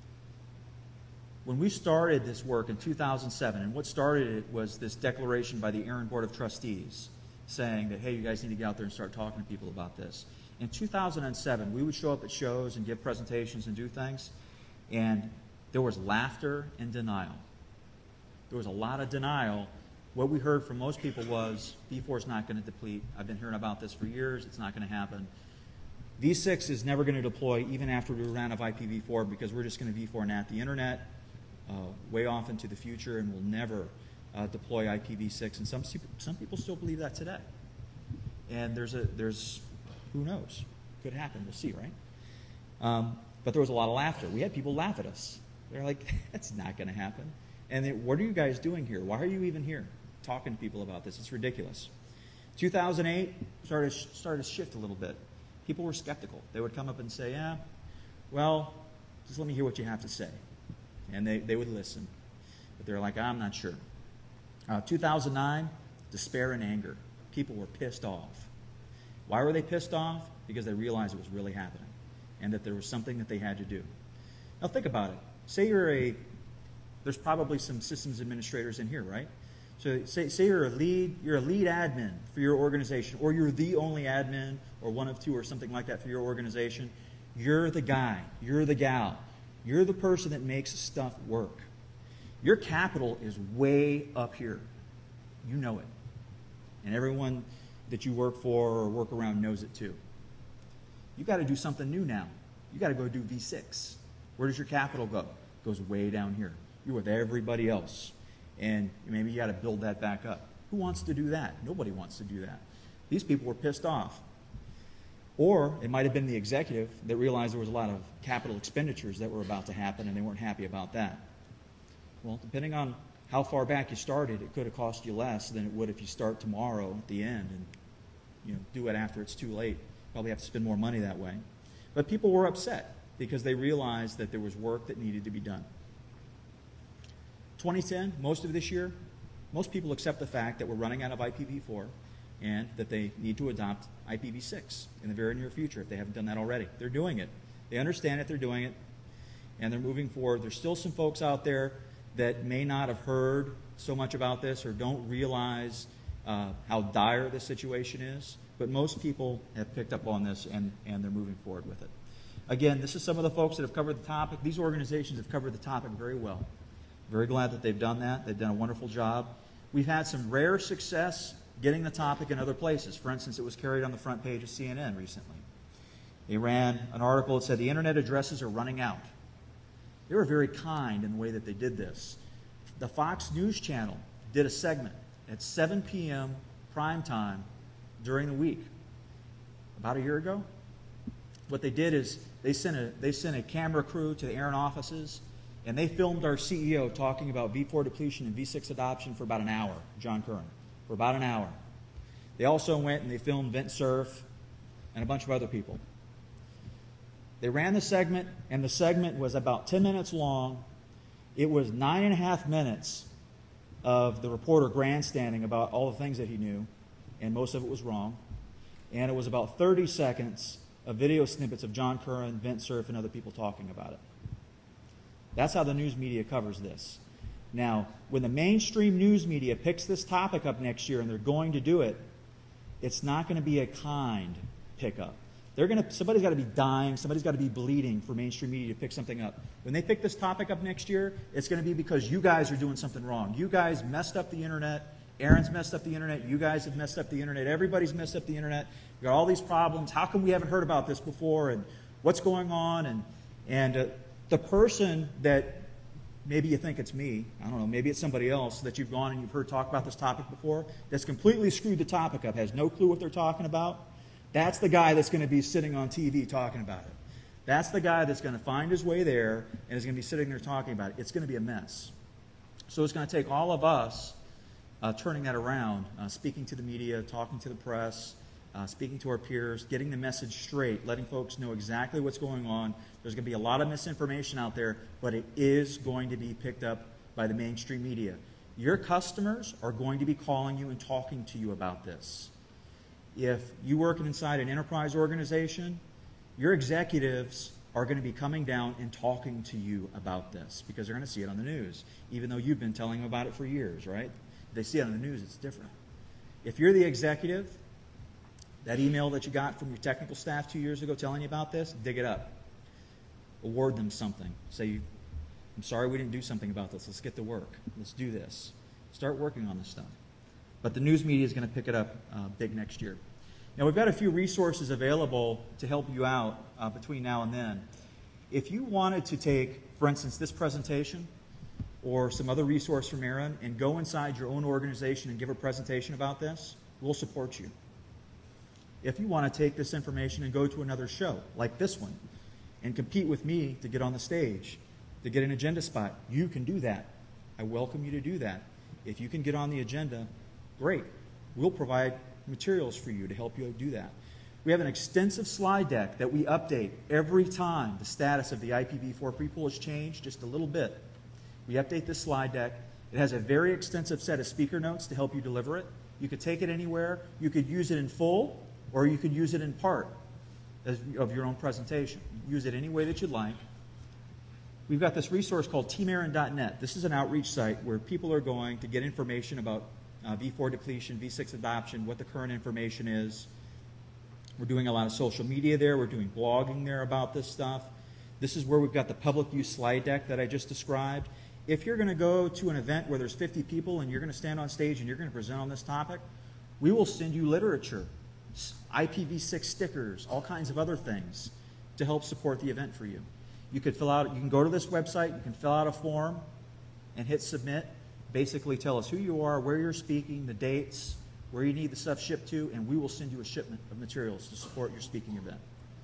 When we started this work in two thousand seven, and what started it was this declaration by the Aaron Board of Trustees saying that, hey, you guys need to get out there and start talking to people about this. In two thousand seven, we would show up at shows and give presentations and do things, and there was laughter and denial. There was a lot of denial. What we heard from most people was, V four is not going to deplete. I've been hearing about this for years. It's not going to happen. V six is never going to deploy even after we run out of I P v four because we're just going to V four NAT the internet uh, way off into the future and we'll never uh, deploy I P v six. And some, some people still believe that today. And there's, a, there's who knows? Could happen. We'll see, right? Um, but there was a lot of laughter. We had people laugh at us. They're like, that's not going to happen. And they, what are you guys doing here? Why are you even here talking to people about this? It's ridiculous. two thousand eight started, started to shift a little bit. People were skeptical. They would come up and say, yeah, well, just let me hear what you have to say. And they, they would listen. But they're like, I'm not sure. Uh, two thousand nine, despair and anger. People were pissed off. Why were they pissed off? Because they realized it was really happening and that there was something that they had to do. Now think about it. Say you're a, there's probably some systems administrators in here, right? So say, say you're a lead, you're a lead admin for your organization, or you're the only admin, or one of two, or something like that for your organization. You're the guy, you're the gal, you're the person that makes stuff work. Your capital is way up here. You know it. And everyone that you work for or work around knows it too. You've got to do something new now. You've got to go do V six. Where does your capital go? It goes way down here. You're with everybody else. And maybe you got to build that back up. Who wants to do that? Nobody wants to do that. These people were pissed off. Or it might have been the executive that realized there was a lot of capital expenditures that were about to happen and they weren't happy about that. Well, depending on how far back you started, it could have cost you less than it would if you start tomorrow at the end and you know, do it after it's too late. Probably have to spend more money that way. But people were upset because they realized that there was work that needed to be done. twenty ten, most of this year, most people accept the fact that we're running out of I P v four and that they need to adopt I P v six in the very near future if they haven't done that already. They're doing it. They understand it, they're doing it, and they're moving forward. There's still some folks out there that may not have heard so much about this or don't realize uh, how dire the situation is, but most people have picked up on this and, and they're moving forward with it. Again, this is some of the folks that have covered the topic. These organizations have covered the topic very well. Very glad that they've done that. They've done a wonderful job. We've had some rare success getting the topic in other places. For instance, it was carried on the front page of C N N recently. They ran an article that said the internet addresses are running out. They were very kind in the way that they did this. The Fox News Channel did a segment at seven p m prime time during the week about a year ago. What they did is they sent a, they sent a camera crew to the Aaron offices and they filmed our C E O talking about V four depletion and V six adoption for about an hour, John Curran, for about an hour. They also went and they filmed Vint Cerf and a bunch of other people. They ran the segment, and the segment was about ten minutes long. It was nine and a half minutes of the reporter grandstanding about all the things that he knew, and most of it was wrong. And it was about thirty seconds of video snippets of John Curran, Vint Cerf, and other people talking about it. That's how the news media covers this. Now, when the mainstream news media picks this topic up next year, and they're going to do it, it's not going to be a kind pickup. They're going to, somebody's got to be dying, somebody's got to be bleeding for mainstream media to pick something up. When they pick this topic up next year, it's going to be because you guys are doing something wrong. You guys messed up the internet. Aaron's messed up the internet. You guys have messed up the internet. Everybody's messed up the internet. We've got all these problems. How come we haven't heard about this before? And what's going on? And, and uh, the person that maybe you think it's me, I don't know, maybe it's somebody else that you've gone and you've heard talk about this topic before, that's completely screwed the topic up, has no clue what they're talking about. That's the guy that's going to be sitting on T V talking about it. That's the guy that's going to find his way there and is going to be sitting there talking about it. It's going to be a mess. So it's going to take all of us uh, turning that around, uh, speaking to the media, talking to the press, uh, speaking to our peers, getting the message straight, letting folks know exactly what's going on. There's going to be a lot of misinformation out there, but it is going to be picked up by the mainstream media. Your customers are going to be calling you and talking to you about this. If you work inside an enterprise organization, your executives are going to be coming down and talking to you about this because they're going to see it on the news, even though you've been telling them about it for years, right? If they see it on the news, it's different. If you're the executive, that email that you got from your technical staff two years ago telling you about this, dig it up. Award them something. Say, I'm sorry we didn't do something about this. Let's get to work. Let's do this. Start working on this stuff. But the news media is going to pick it up uh, big next year. Now, we've got a few resources available to help you out uh, between now and then. If you wanted to take, for instance, this presentation or some other resource from Aaron and go inside your own organization and give a presentation about this, we'll support you. If you want to take this information and go to another show, like this one, and compete with me to get on the stage, to get an agenda spot, you can do that. I welcome you to do that. If you can get on the agenda, great. We'll provide materials for you to help you do that. We have an extensive slide deck that we update every time the status of the I P v four pre-pool has changed just a little bit. We update this slide deck. It has a very extensive set of speaker notes to help you deliver it. You could take it anywhere. You could use it in full, or you could use it in part as, of your own presentation. Use it any way that you'd like. We've got this resource called team aaron dot net. This is an outreach site where people are going to get information about uh, v four depletion, v six adoption, what the current information is. We're doing a lot of social media there. We're doing blogging there about this stuff. This is where we've got the public use slide deck that I just described. If you're going to go to an event where there's fifty people and you're going to stand on stage and you're going to present on this topic, we will send you literature, I P v six stickers, all kinds of other things to help support the event for you. You could fill out, you can go to this website, you can fill out a form and hit submit. Basically tell us who you are, where you're speaking, the dates, where you need the stuff shipped to, and we will send you a shipment of materials to support your speaking event.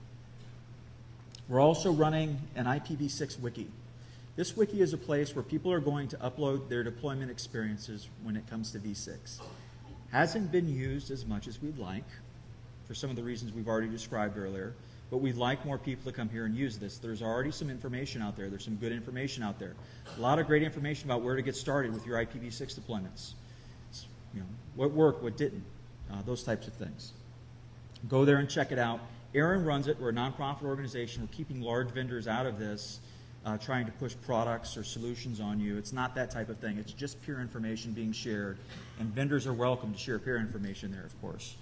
We're also running an I P v six wiki. This wiki is a place where people are going to upload their deployment experiences when it comes to v six. Hasn't been used as much as we'd like for some of the reasons we've already described earlier, but we'd like more people to come here and use this. There's already some information out there. There's some good information out there. A lot of great information about where to get started with your I P v six deployments. You know, what worked, what didn't, uh, those types of things. Go there and check it out. Aaron runs it. We're a nonprofit organization. We're keeping large vendors out of this, uh, trying to push products or solutions on you. It's not that type of thing. It's just pure information being shared, and vendors are welcome to share pure information there, of course.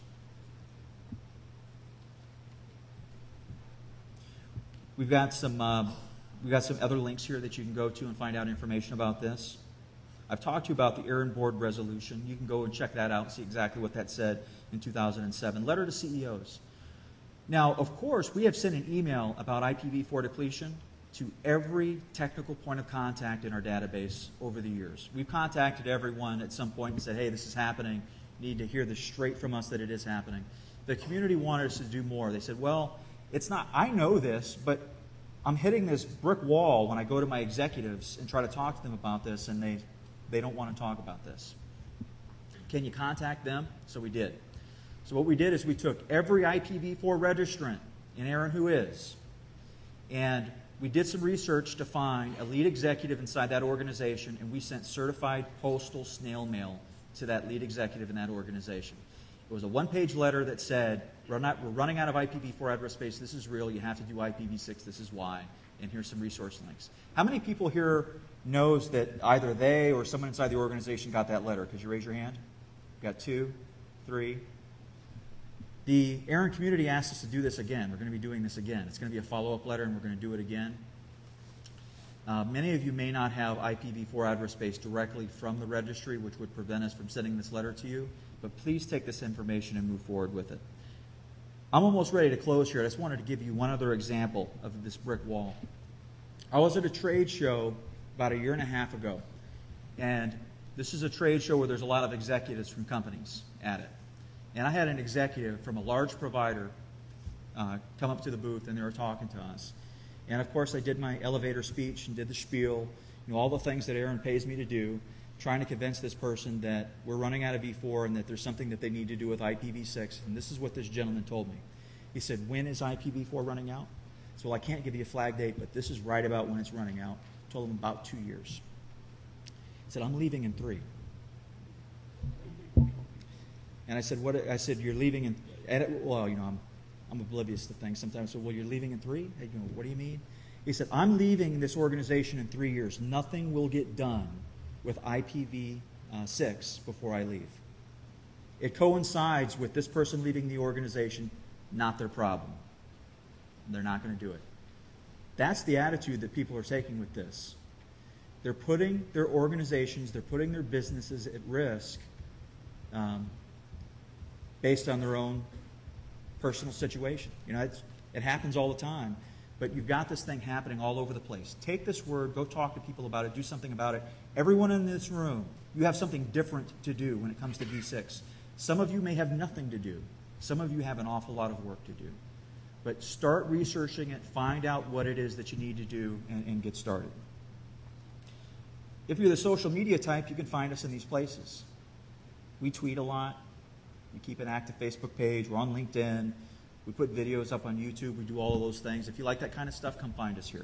We've got some, uh, we've got some other links here that you can go to and find out information about this. I've talked to you about the Aaron Board resolution. You can go and check that out and see exactly what that said in two thousand seven. Letter to C E Os. Now, of course, we have sent an email about I P v four depletion to every technical point of contact in our database over the years. We've contacted everyone at some point and said, hey, this is happening. You need to hear this straight from us that it is happening. The community wanted us to do more. They said, well, it's not, I know this, but I'm hitting this brick wall when I go to my executives and try to talk to them about this, and they They don't want to talk about this. Can you contact them? So we did. So what we did is we took every I P v four registrant in Aaron Who Is, and we did some research to find a lead executive inside that organization, and we sent certified postal snail mail to that lead executive in that organization. It was a one-page letter that said, we're, not, we're running out of I P v four address space. This is real. You have to do I P v six. This is why. And here's some resource links. How many people here knows that either they or someone inside the organization got that letter? Could you raise your hand? Got two, three. The Aaron community asked us to do this again. We're going to be doing this again. It's going to be a follow-up letter, and we're going to do it again. Uh, many of you may not have I P v four address space directly from the registry, which would prevent us from sending this letter to you, but please take this information and move forward with it. I'm almost ready to close here. I just wanted to give you one other example of this brick wall. I was at a trade show about a year and a half ago, and this is a trade show where there's a lot of executives from companies at it. And I had an executive from a large provider uh, come up to the booth, and they were talking to us. And of course, I did my elevator speech and did the spiel, you know, all the things that Aaron pays me to do, trying to convince this person that we're running out of v four and that there's something that they need to do with I P v six. And this is what this gentleman told me. He said, when is I P v four running out? So, well, I can't give you a flag date, but this is right about when it's running out. I told him about two years. He said, I'm leaving in three. And I said, "What?" I said, "You're leaving in." And it, well, you know, I'm I'm oblivious to things sometimes. So, well, you're leaving in three? I go, what do you mean? He said, "I'm leaving this organization in three years. Nothing will get done with I P v six before I leave. It coincides with this person leaving the organization, not their problem. They're not going to do it." That's the attitude that people are taking with this. They're putting their organizations, they're putting their businesses at risk um, based on their own personal situation. You know, it's, it happens all the time. But you've got this thing happening all over the place. Take this word, go talk to people about it, do something about it. Everyone in this room, you have something different to do when it comes to V six. Some of you may have nothing to do. Some of you have an awful lot of work to do. But start researching it, find out what it is that you need to do, and, and get started. If you're the social media type, you can find us in these places. We tweet a lot. We keep an active Facebook page. We're on LinkedIn. We put videos up on YouTube. We do all of those things. If you like that kind of stuff, come find us here.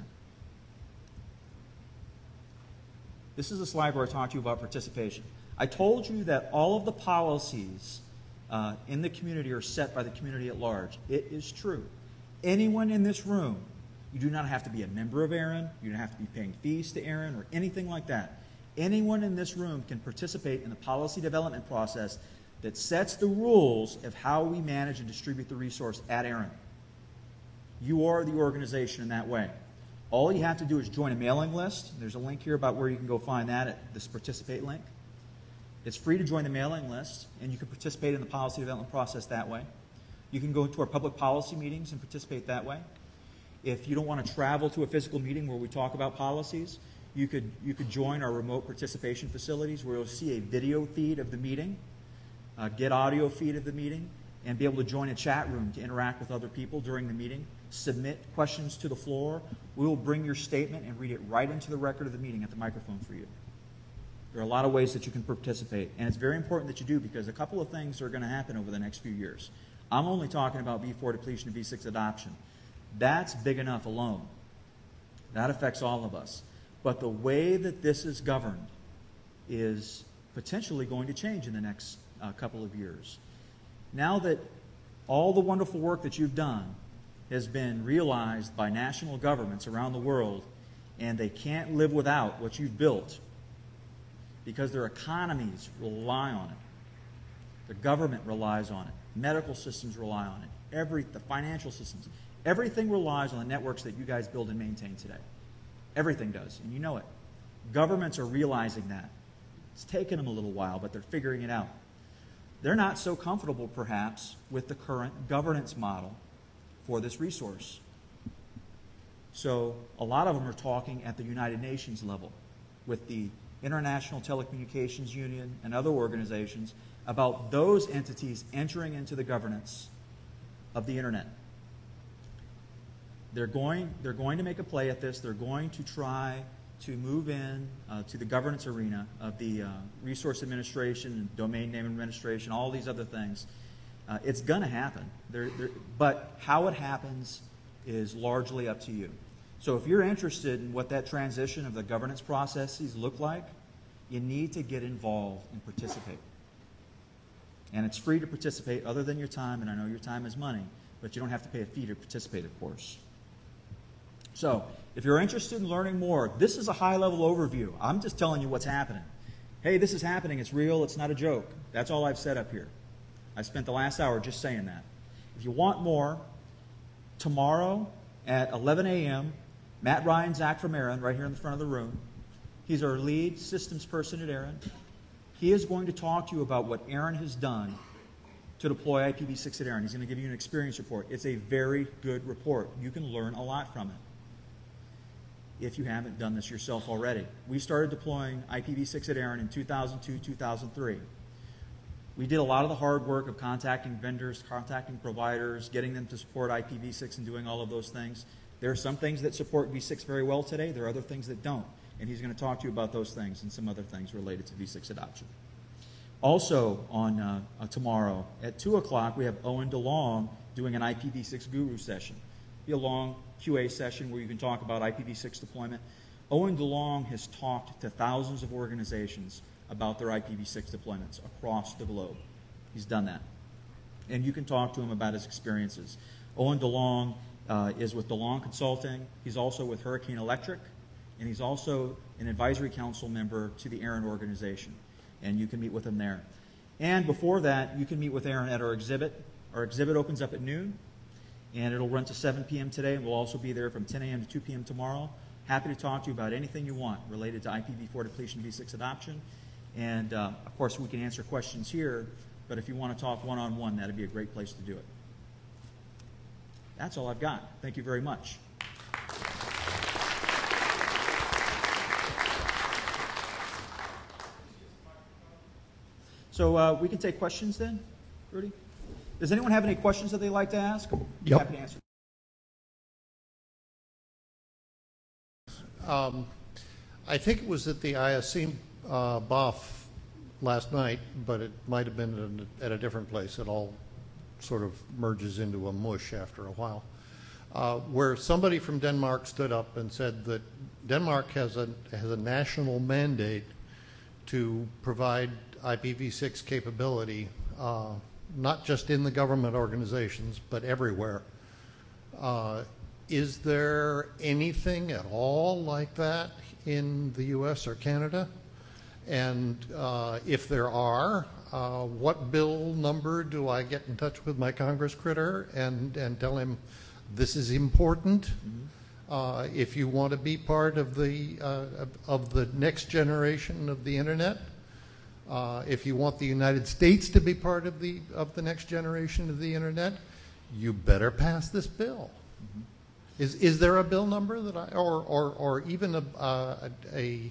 This is a slide where I talk to you about participation. I told you that all of the policies uh, in the community are set by the community at large. It is true. Anyone in this room, you do not have to be a member of Aaron. You don't have to be paying fees to Aaron or anything like that. Anyone in this room can participate in the policy development process that sets the rules of how we manage and distribute the resource at Aaron. You are the organization in that way. All you have to do is join a mailing list. There's a link here about where you can go find that at this participate link. It's free to join the mailing list, and you can participate in the policy development process that way. You can go to our public policy meetings and participate that way. If you don't want to travel to a physical meeting where we talk about policies, you could, you could join our remote participation facilities where you'll see a video feed of the meeting, uh, get audio feed of the meeting, and be able to join a chat room to interact with other people during the meeting. Submit questions to the floor. We will bring your statement and read it right into the record of the meeting at the microphone for you. There are a lot of ways that you can participate, and it's very important that you do because a couple of things are going to happen over the next few years. I'm only talking about V four depletion and V six adoption. That's big enough alone. That affects all of us. But the way that this is governed is potentially going to change in the next uh, couple of years. Now that all the wonderful work that you've done has been realized by national governments around the world, and they can't live without what you've built because their economies rely on it. The government relies on it. Medical systems rely on it. Every, the financial systems. Everything relies on the networks that you guys build and maintain today. Everything does, and you know it. Governments are realizing that. It's taken them a little while, but they're figuring it out. They're not so comfortable, perhaps, with the current governance model for this resource. So a lot of them are talking at the United Nations level with the International Telecommunications Union and other organizations about those entities entering into the governance of the Internet. They're going, they're going to make a play at this. They're going to try to move in uh, to the governance arena of the uh, resource administration and domain name administration, all these other things. Uh, it's going to happen. They're, they're, but how it happens is largely up to you. So if you're interested in what that transition of the governance processes look like, you need to get involved and participate. And it's free to participate other than your time, and I know your time is money, but you don't have to pay a fee to participate, of course. So if you're interested in learning more, this is a high-level overview. I'm just telling you what's happening. Hey, this is happening. It's real. It's not a joke. That's all I've said up here. I spent the last hour just saying that. If you want more, tomorrow at eleven a m, Matt Ryan, Zach from Aaron, right here in the front of the room. He's our lead systems person at Aaron. He is going to talk to you about what Aaron has done to deploy I P v six at Aaron. He's going to give you an experience report. It's a very good report. You can learn a lot from it if you haven't done this yourself already. We started deploying I P v six at Aaron in two thousand two, two thousand three. We did a lot of the hard work of contacting vendors, contacting providers, getting them to support I P v six and doing all of those things. There are some things that support V six very well today. There are other things that don't. And he's going to talk to you about those things and some other things related to V six adoption. Also on uh, uh, tomorrow at two o'clock, we have Owen DeLong doing an I P v six guru session. It'll be a long Q A session where you can talk about I P v six deployment. Owen DeLong has talked to thousands of organizations about their I P v six deployments across the globe. He's done that. And you can talk to him about his experiences. Owen DeLong uh, is with DeLong Consulting. He's also with Hurricane Electric, and he's also an advisory council member to the Aaron organization. And you can meet with him there. And before that, you can meet with Aaron at our exhibit. Our exhibit opens up at noon, and it'll run to seven p m today, and we'll also be there from ten a m to two p m tomorrow. Happy to talk to you about anything you want related to I P v four depletion, V six adoption. And, uh, of course, we can answer questions here, but if you want to talk one-on-one, that'd be a great place to do it. That's all I've got. Thank you very much. So uh, we can take questions then, Rudy? Does anyone have any questions that they'd like to ask? I'm yep. happy to answer. Um, I think it was at the I S C uh, B O F last night, but it might have been at a different place. It all sort of merges into a mush after a while, uh, where somebody from Denmark stood up and said that Denmark has a, has a national mandate to provide I P v six capability, uh, not just in the government organizations, but everywhere. Uh, is there anything at all like that in the U S or Canada? And uh, if there are, uh, what bill number do I get in touch with my Congress critter and, and tell him this is important? Mm-hmm. uh, if you want to be part of the, uh, of the next generation of the internet, Uh, if you want the United States to be part of the of the next generation of the internet, you better pass this bill. Mm-hmm. Is is there a bill number that I or or or even a uh, a,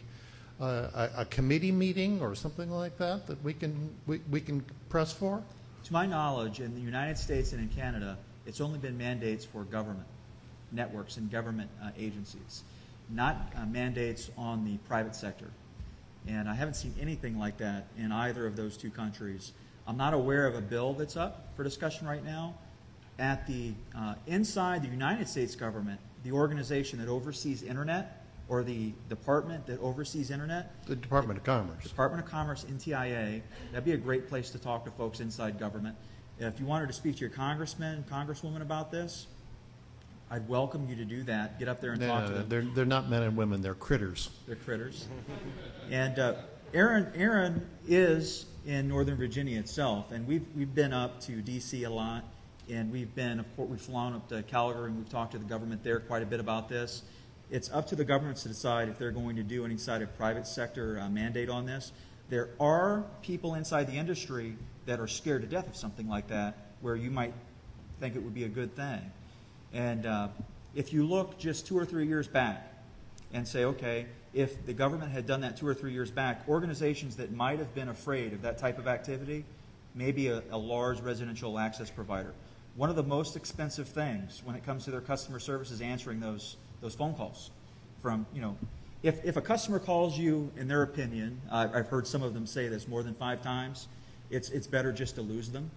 a a committee meeting or something like that that we can we, we can press for? To my knowledge, in the United States and in Canada, it's only been mandates for government networks and government uh, agencies, not uh, mandates on the private sector. And I haven't seen anything like that in either of those two countries. I'm not aware of a bill that's up for discussion right now. At the uh, inside the United States government, the organization that oversees internet, or the department that oversees internet, the Department of Commerce. Department of Commerce, N T I A. That'd be a great place to talk to folks inside government. If you wanted to speak to your congressman, congresswoman about this, I'd welcome you to do that. Get up there and no, talk no, to them. They're, they're not men and women. They're critters. They're critters. And uh, Aaron, Aaron is in Northern Virginia itself, and we've we've been up to D C a lot, and we've been, of course, we've flown up to Calgary, and we've talked to the government there quite a bit about this. It's up to the governments to decide if they're going to do any side of private sector uh, mandate on this. There are people inside the industry that are scared to death of something like that, where you might think it would be a good thing. And uh, if you look just two or three years back and say, okay, if the government had done that two or three years back, organizations that might have been afraid of that type of activity, maybe a, a large residential access provider. One of the most expensive things when it comes to their customer service is answering those, those phone calls. From, you know, if, if a customer calls you, in their opinion, uh, I've heard some of them say this more than five times, it's, it's better just to lose them.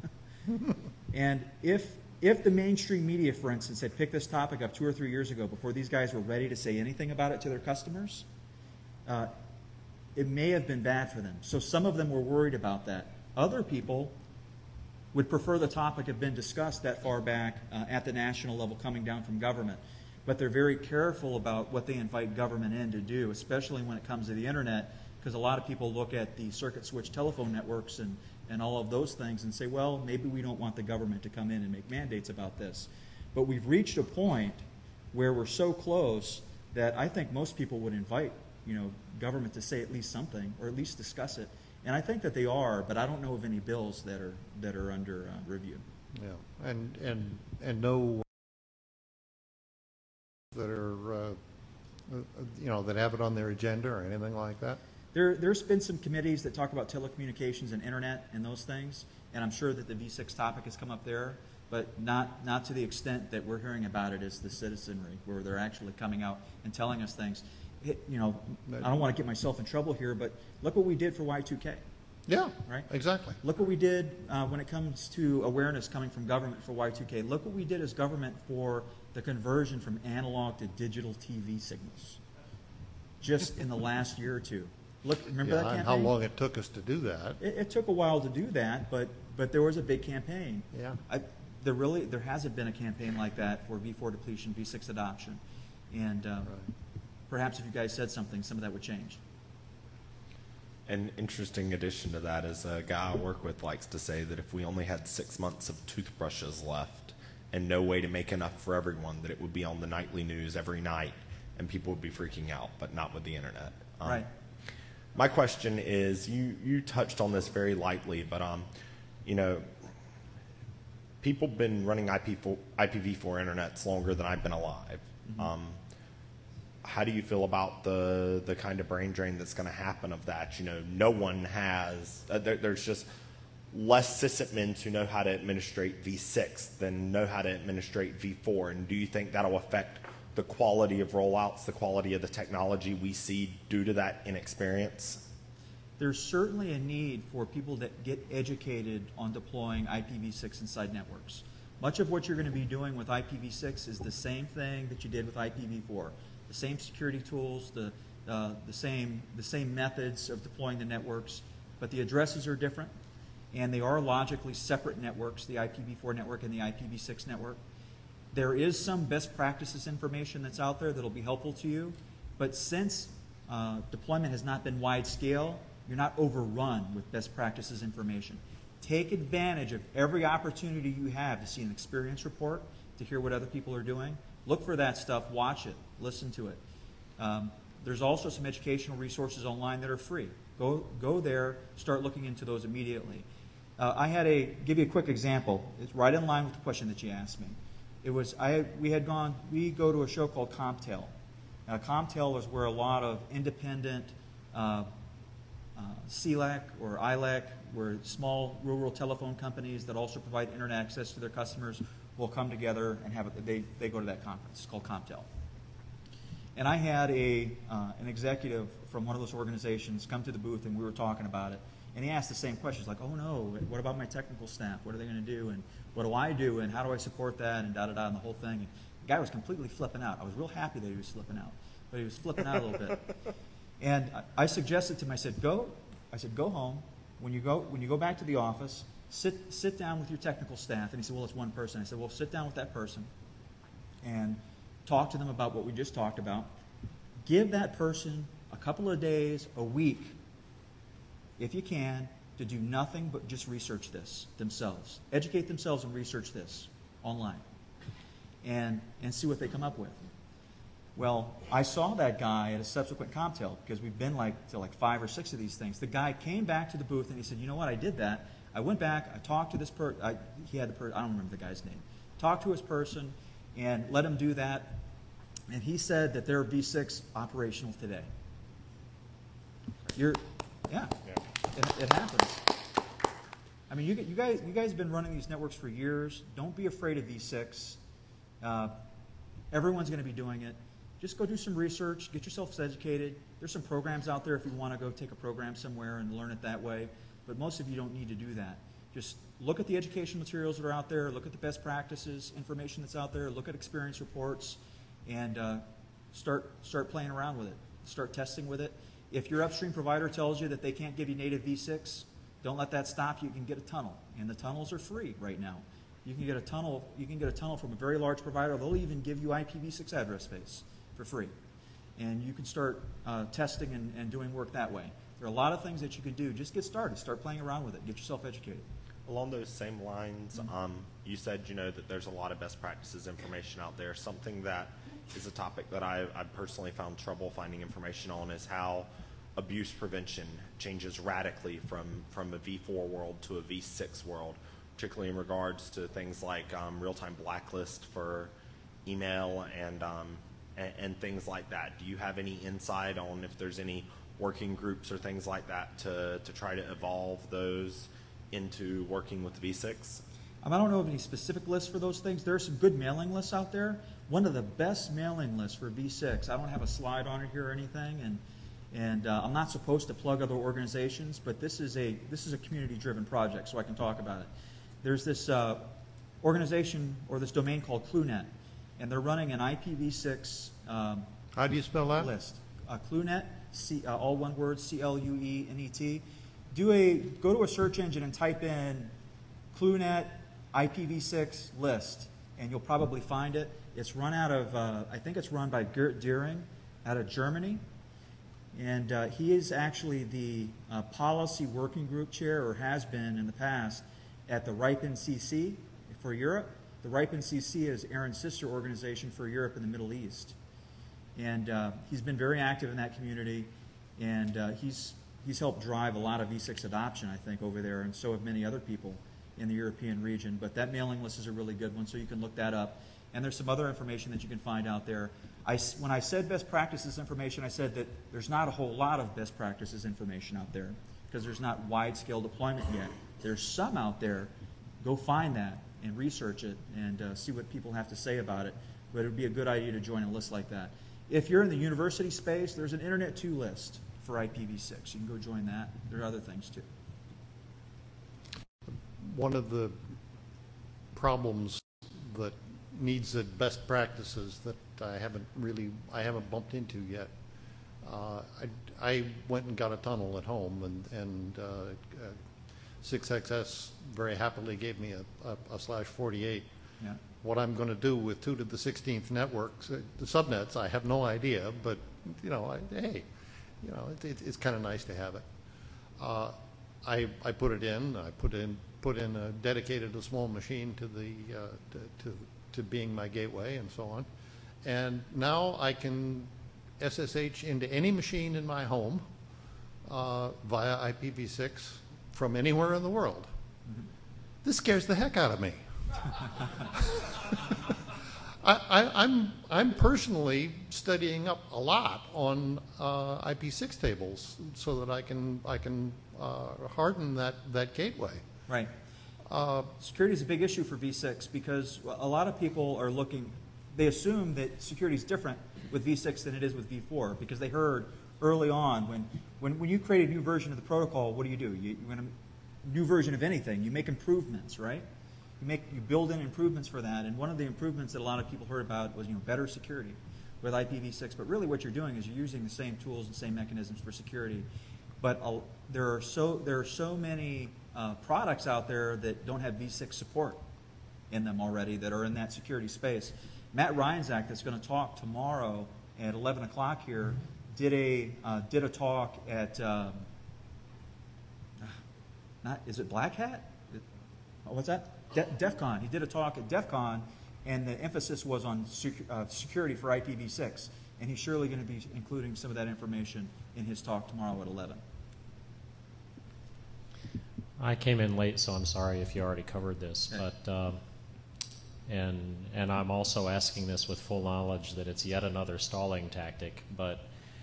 And if If the mainstream media, for instance, had picked this topic up two or three years ago before these guys were ready to say anything about it to their customers, uh, it may have been bad for them. So some of them were worried about that. Other people would prefer the topic have been discussed that far back uh, at the national level coming down from government. But they're very careful about what they invite government in to do, especially when it comes to the internet, because a lot of people look at the circuit switch telephone networks and and all of those things and say, well, maybe we don't want the government to come in and make mandates about this. But we've reached a point where we're so close that I think most people would invite, you know, government to say at least something or at least discuss it. And I think that they are, but I don't know of any bills that are that are under uh, review. Yeah, and and and no that are uh, you know that have it on their agenda or anything like that. There, there's been some committees that talk about telecommunications and internet and those things, and I'm sure that the V six topic has come up there, but not, not to the extent that we're hearing about it as the citizenry, where they're actually coming out and telling us things. It, you know, I don't want to get myself in trouble here, but look what we did for Y two K. Yeah, right? Exactly. Look what we did uh, when it comes to awareness coming from government for Y two K. Look what we did as government for the conversion from analog to digital T V signals just in the last year or two. Look, remember Yeah, that and campaign? how long it took us to do that. It, it took a while to do that, but but there was a big campaign. Yeah. I, there really there hasn't been a campaign like that for V four depletion, V six adoption, and uh, perhaps if you guys said something, some of that would change. An interesting addition to that is a guy I work with likes to say that if we only had six months of toothbrushes left and no way to make enough for everyone, that it would be on the nightly news every night and people would be freaking out, but not with the internet. Um, Right. My question is, you, you touched on this very lightly, but um, you know, people have been running I P v four internets longer than I've been alive. Mm-hmm. Um, how do you feel about the the kind of brain drain that's going to happen of that? You know, no one has, uh, there, there's just less sysadmins who know how to administrate V six than know how to administrate V four. And do you think that'll affect the quality of rollouts, the quality of the technology we see due to that inexperience? There's certainly a need for people that get educated on deploying I P v six inside networks. Much of what you're going to be doing with I P v six is the same thing that you did with I P v four. The same security tools, the, uh, the, same, the same methods of deploying the networks, but the addresses are different, and they are logically separate networks, the I P v four network and the I P v six network. There is some best practices information that's out there that will be helpful to you, but since uh, deployment has not been wide scale, you're not overrun with best practices information. Take advantage of every opportunity you have to see an experience report, to hear what other people are doing. Look for that stuff, watch it, listen to it. Um, there's also some educational resources online that are free. Go, go there, start looking into those immediately. Uh, I had a, give you a quick example. It's right in line with the question that you asked me. It was, I, we had gone, we go to a show called CompTel. Now, CompTel is where a lot of independent uh, uh, C L A C or I L A C, where small rural telephone companies that also provide internet access to their customers will come together and have it, they, they go to that conference. It's called CompTel. And I had a, uh, an executive from one of those organizations come to the booth, and we were talking about it. And he asked the same questions, like, oh no, what about my technical staff? What are they going to do? And what do I do? And how do I support that? And da-da-da, and the whole thing. And the guy was completely flipping out. I was real happy that he was flipping out. But he was flipping out a little bit. And I, I suggested to him, I said, go, I said, go home. When you go, when you go back to the office, sit, sit down with your technical staff. And he said, well, it's one person. I said, well, sit down with that person and talk to them about what we just talked about. Give that person a couple of days, a week, if you can, to do nothing but just research this themselves. Educate themselves and research this online and, and see what they come up with. Well, I saw that guy at a subsequent CompTel, because we've been like to like five or six of these things. The guy came back to the booth and he said, you know what, I did that. I went back, I talked to this person, he had the person, I don't remember the guy's name, talked to his person and let him do that. And he said that they're V six operational today. You're, yeah, yeah. It, it happens. I mean, you, you guys, you guys have been running these networks for years. Don't be afraid of V six. Uh, everyone's going to be doing it. Just go do some research, get yourself educated. There's some programs out there if you want to go take a program somewhere and learn it that way. But most of you don't need to do that. Just look at the education materials that are out there, look at the best practices, information that's out there, look at experience reports, and uh, start, start playing around with it. Start testing with it. If your upstream provider tells you that they can't give you native V six, don't let that stop you. You can get a tunnel, and the tunnels are free right now. You can get a tunnel. You can get a tunnel from a very large provider. They'll even give you I P v six address space for free, and you can start uh, testing and, and doing work that way. There are a lot of things that you can do. Just get started. Start playing around with it. Get yourself educated. Along those same lines, mm-hmm. um, you said, you know, that there's a lot of best practices information out there. Something that is a topic that I, I personally found trouble finding information on is how abuse prevention changes radically from, from a V four world to a V six world, particularly in regards to things like um, real-time blacklist for email and, um, and, and things like that. Do you have any insight on if there's any working groups or things like that to, to try to evolve those into working with V six? Um, I don't know of any specific lists for those things. There are some good mailing lists out there. One of the best mailing lists for V six, I don't have a slide on it here or anything, and and uh, I'm not supposed to plug other organizations, but this is a this is a community-driven project, so I can talk about it. There's this uh, organization or this domain called ClueNet, and they're running an I P v six um, How do you spell that? list. uh, ClueNet, C, uh, all one word, C L U E N E T. Do a, go to a search engine and type in ClueNet I P v six list, and you'll probably find it. It's run out of, uh, I think it's run by Gert Deering out of Germany. And uh, he is actually the uh, policy working group chair, or has been in the past, at the RIPEN C C for Europe. The RIPEN C C is Aaron's sister organization for Europe and the Middle East. And uh, he's been very active in that community, and uh, he's, he's helped drive a lot of v six adoption, I think, over there, and so have many other people in the European region. But that mailing list is a really good one, so you can look that up. And there's some other information that you can find out there. I, when I said best practices information, I said that there's not a whole lot of best practices information out there because there's not wide-scale deployment yet. There's some out there. Go find that and research it and uh, see what people have to say about it. But it would be a good idea to join a list like that. If you're in the university space, there's an Internet two list for I P v six. You can go join that. There are other things too. One of the problems that needs the best practices that I haven't really, I haven't bumped into yet. Uh, I, I went and got a tunnel at home, and, and uh, uh, six X S very happily gave me a, a, a slash forty-eight. Yeah. What I'm going to do with two to the sixteenth networks, uh, the subnets, I have no idea, but, you know, I, hey, you know, it, it, it's kind of nice to have it. Uh, I, I put it in, I put in, put in a dedicated a small machine to the, uh, to, to to being my gateway and so on. And now I can S S H into any machine in my home uh, via I P v six from anywhere in the world. Mm-hmm. This scares the heck out of me. I, I, I'm, I'm personally studying up a lot on uh, I P six tables so that I can, I can uh, harden that, that gateway. Right. Uh, Security is a big issue for v six because a lot of people are looking, they assume that security is different with v six than it is with v four because they heard early on when, when, when you create a new version of the protocol, what do you do? You, you want a new version of anything, you make improvements, right? You, make, you build in improvements for that, and one of the improvements that a lot of people heard about was you know, better security with I P v six, but really what you're doing is you're using the same tools and same mechanisms for security. But uh, there, are so, there are so many Uh, products out there that don't have v six support in them already that are in that security space. Matt Ryanzak, that's going to talk tomorrow at eleven o'clock here, did a uh, did a talk at um, not is it Black Hat? Oh, what's that? De DEF CON. He did a talk at DEF CON, and the emphasis was on secu uh, security for I P v six, and he's surely going to be including some of that information in his talk tomorrow at eleven. I came in late, so I'm sorry if you already covered this. Okay. But um, and and I'm also asking this with full knowledge that it's yet another stalling tactic. But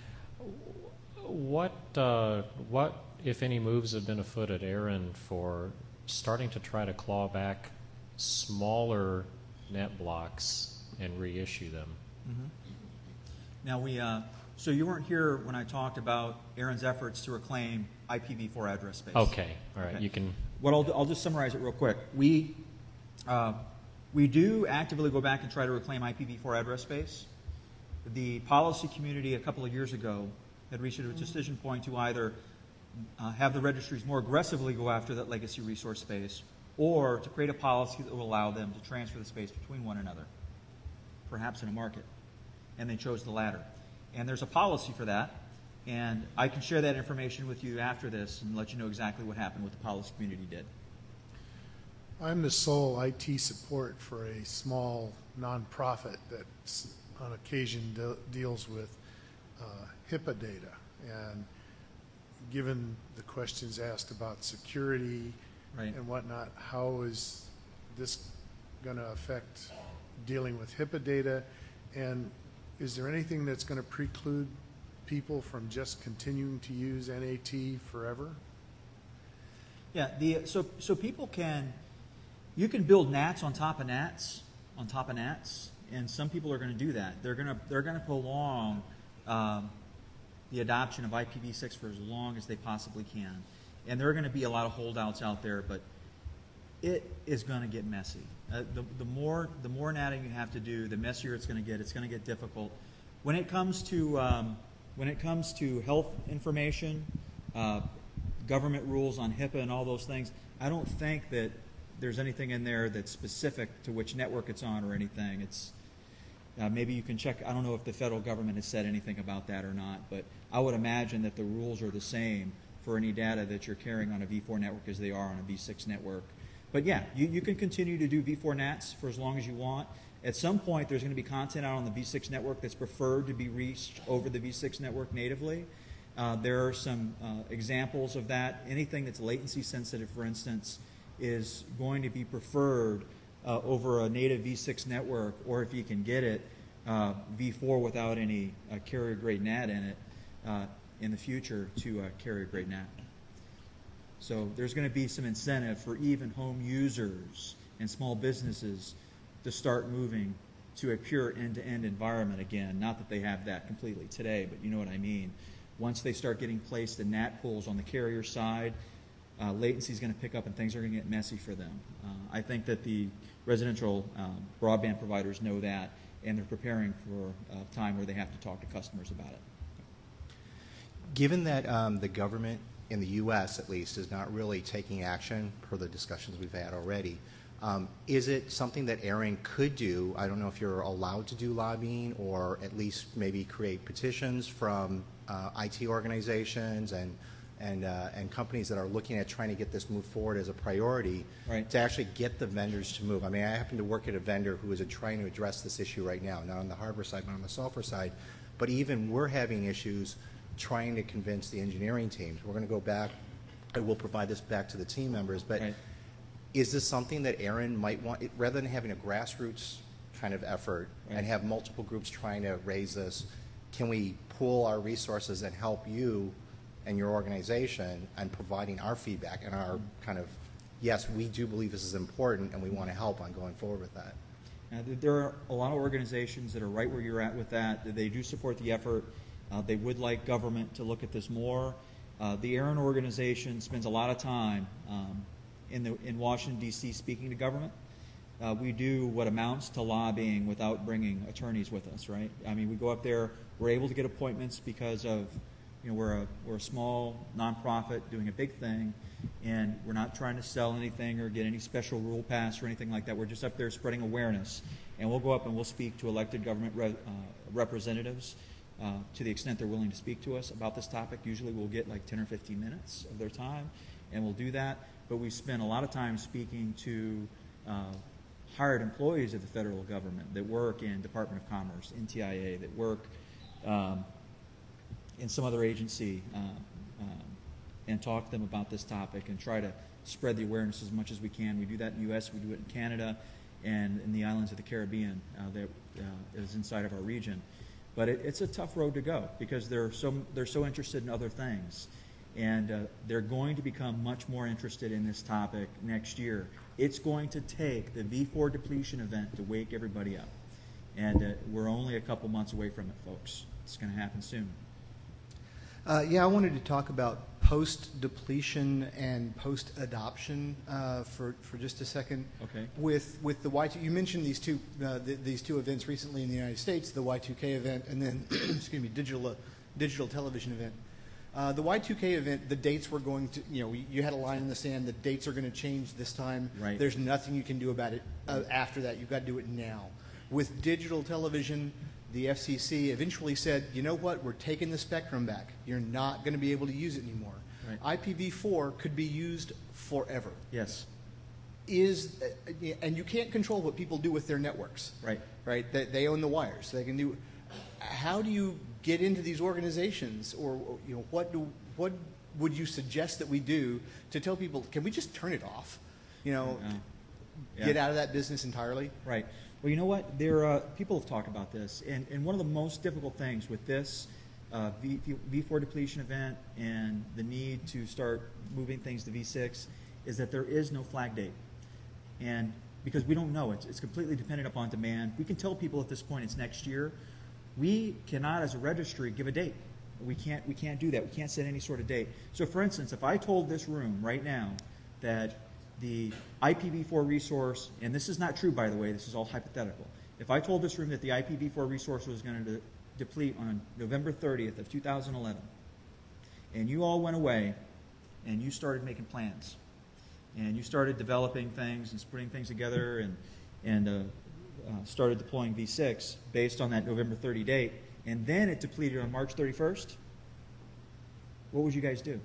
what uh, what if any moves have been afoot at Aaron for starting to try to claw back smaller net blocks and reissue them? Mm-hmm. Now we uh, so you weren't here when I talked about Aaron's efforts to reclaim I P v four address space. Okay, all right, Okay. you can. What I'll, do- I'll just summarize it real quick. We, uh, we do actively go back and try to reclaim I P v four address space. The policy community a couple of years ago had reached a decision point to either uh, have the registries more aggressively go after that legacy resource space or to create a policy that will allow them to transfer the space between one another, perhaps in a market. And they chose the latter. And there's a policy for that. And I can share that information with you after this and let you know exactly what happened, what the policy community did. I'm the sole I T support for a small nonprofit that on occasion de deals with uh, HIPAA data. And given the questions asked about security Right. and whatnot, how is this going to affect dealing with HIPAA data? And is there anything that's going to preclude people from just continuing to use N A T forever? Yeah, the, so, so people can, you can build NATs on top of NATs, on top of NATs, and some people are going to do that. They're going to, they're going to prolong um, the adoption of I P v six for as long as they possibly can. And there are going to be a lot of holdouts out there, but it is going to get messy. Uh, the, the more the more natting you have to do, the messier it's going to get. It's going to get difficult. When it comes to um, when it comes to health information, uh, government rules on HIPAA and all those things, I don't think that there's anything in there that's specific to which network it's on or anything. It's uh, maybe you can check. I don't know if the federal government has said anything about that or not, but I would imagine that the rules are the same for any data that you're carrying on a V four network as they are on a V six network. But yeah, you, you can continue to do V four NATs for as long as you want. At some point, there's going to be content out on the V six network that's preferred to be reached over the V six network natively. Uh, there are some uh, examples of that. Anything that's latency sensitive, for instance, is going to be preferred uh, over a native V six network, or if you can get it, uh, V four without any uh, carrier-grade N A T in it uh, in the future to uh, carrier-grade N A T. So there's going to be some incentive for even home users and small businesses to start moving to a pure end-to-end environment again. Not that they have that completely today, but you know what I mean. Once they start getting placed in N A T pools on the carrier side, uh, latency is going to pick up and things are going to get messy for them. Uh, I think that the residential um, broadband providers know that, and they're preparing for a time where they have to talk to customers about it. Given that um, the government in the U S at least is not really taking action per the discussions we've had already, um, is it something that ARIN could do? I don't know if you're allowed to do lobbying, or at least maybe create petitions from uh, I T organizations and and uh, and companies that are looking at trying to get this moved forward as a priority, right, to actually get the vendors to move. I mean, I happen to work at a vendor who is trying to address this issue right now, not on the hardware side, but on the software side. But even we're having issues trying to convince the engineering teams. We're going to go back, and we'll provide this back to the team members, but right. Is this something that ARIN might want, rather than having a grassroots kind of effort, right, and have multiple groups trying to raise this, can we pool our resources and help you and your organization and providing our feedback and our kind of, yes, we do believe this is important and we want to help on going forward with that? Now, there are a lot of organizations that are right where you're at with that. They do support the effort. Uh, they would like government to look at this more. Uh, the ARIN organization spends a lot of time um, in, the, in Washington, D C speaking to government. Uh, we do what amounts to lobbying without bringing attorneys with us, right? I mean, we go up there. We're able to get appointments because of, you know, we're a, we're a small nonprofit doing a big thing, and we're not trying to sell anything or get any special rule pass or anything like that. We're just up there spreading awareness. And we'll go up and we'll speak to elected government re, uh, representatives uh, to the extent they're willing to speak to us about this topic. Usually we'll get like ten or fifteen minutes of their time, and we'll do that. But we spend a lot of time speaking to uh, hired employees of the federal government that work in Department of Commerce, N T I A, that work um, in some other agency, uh, um, and talk to them about this topic and try to spread the awareness as much as we can. We do that in the U S, we do it in Canada, and in the islands of the Caribbean uh, that uh, is inside of our region. But it, it's a tough road to go because they're so, they're so interested in other things. And uh, they're going to become much more interested in this topic next year. It's going to take the V four depletion event to wake everybody up. And uh, we're only a couple months away from it, folks. It's going to happen soon. Uh, yeah, I wanted to talk about post-depletion and post-adoption uh, for, for just a second. Okay. With with the Y two K, you mentioned these two uh, th these two events recently in the United States, the Y two K event and then, excuse me, digital uh, digital television event. Uh, the Y two K event, the dates were going to, you know, you had a line in the sand, the dates are going to change this time. Right. There's nothing you can do about it uh, after that. You've got to do it now. With digital television, the F C C eventually said, you know what, we're taking the spectrum back. You're not going to be able to use it anymore. Right. I P v four could be used forever. Yes. Is uh, and you can't control what people do with their networks. Right. Right. They, they own the wires. So they can do. How do you get into these organizations, or you know, what do what would you suggest that we do to tell people? Can we just turn it off? You know, Yeah. Yeah. get out of that business entirely. Right. Well, you know what? There, uh, people have talked about this, and, and one of the most difficult things with this uh, v, V four depletion event and the need to start moving things to V six is that there is no flag date, and because we don't know, it's, it's completely dependent upon demand. We can tell people at this point it's next year. We cannot, as a registry, give a date. We can't. We can't do that. We can't set any sort of date. So, for instance, if I told this room right now that the I P v four resource, and this is not true, by the way, this is all hypothetical. If I told this room that the I P v four resource was going to deplete on November thirtieth of two thousand eleven, and you all went away and you started making plans, and you started developing things and putting things together and, and uh, uh, started deploying V six based on that November thirtieth date, and then it depleted on March thirty-first, what would you guys do?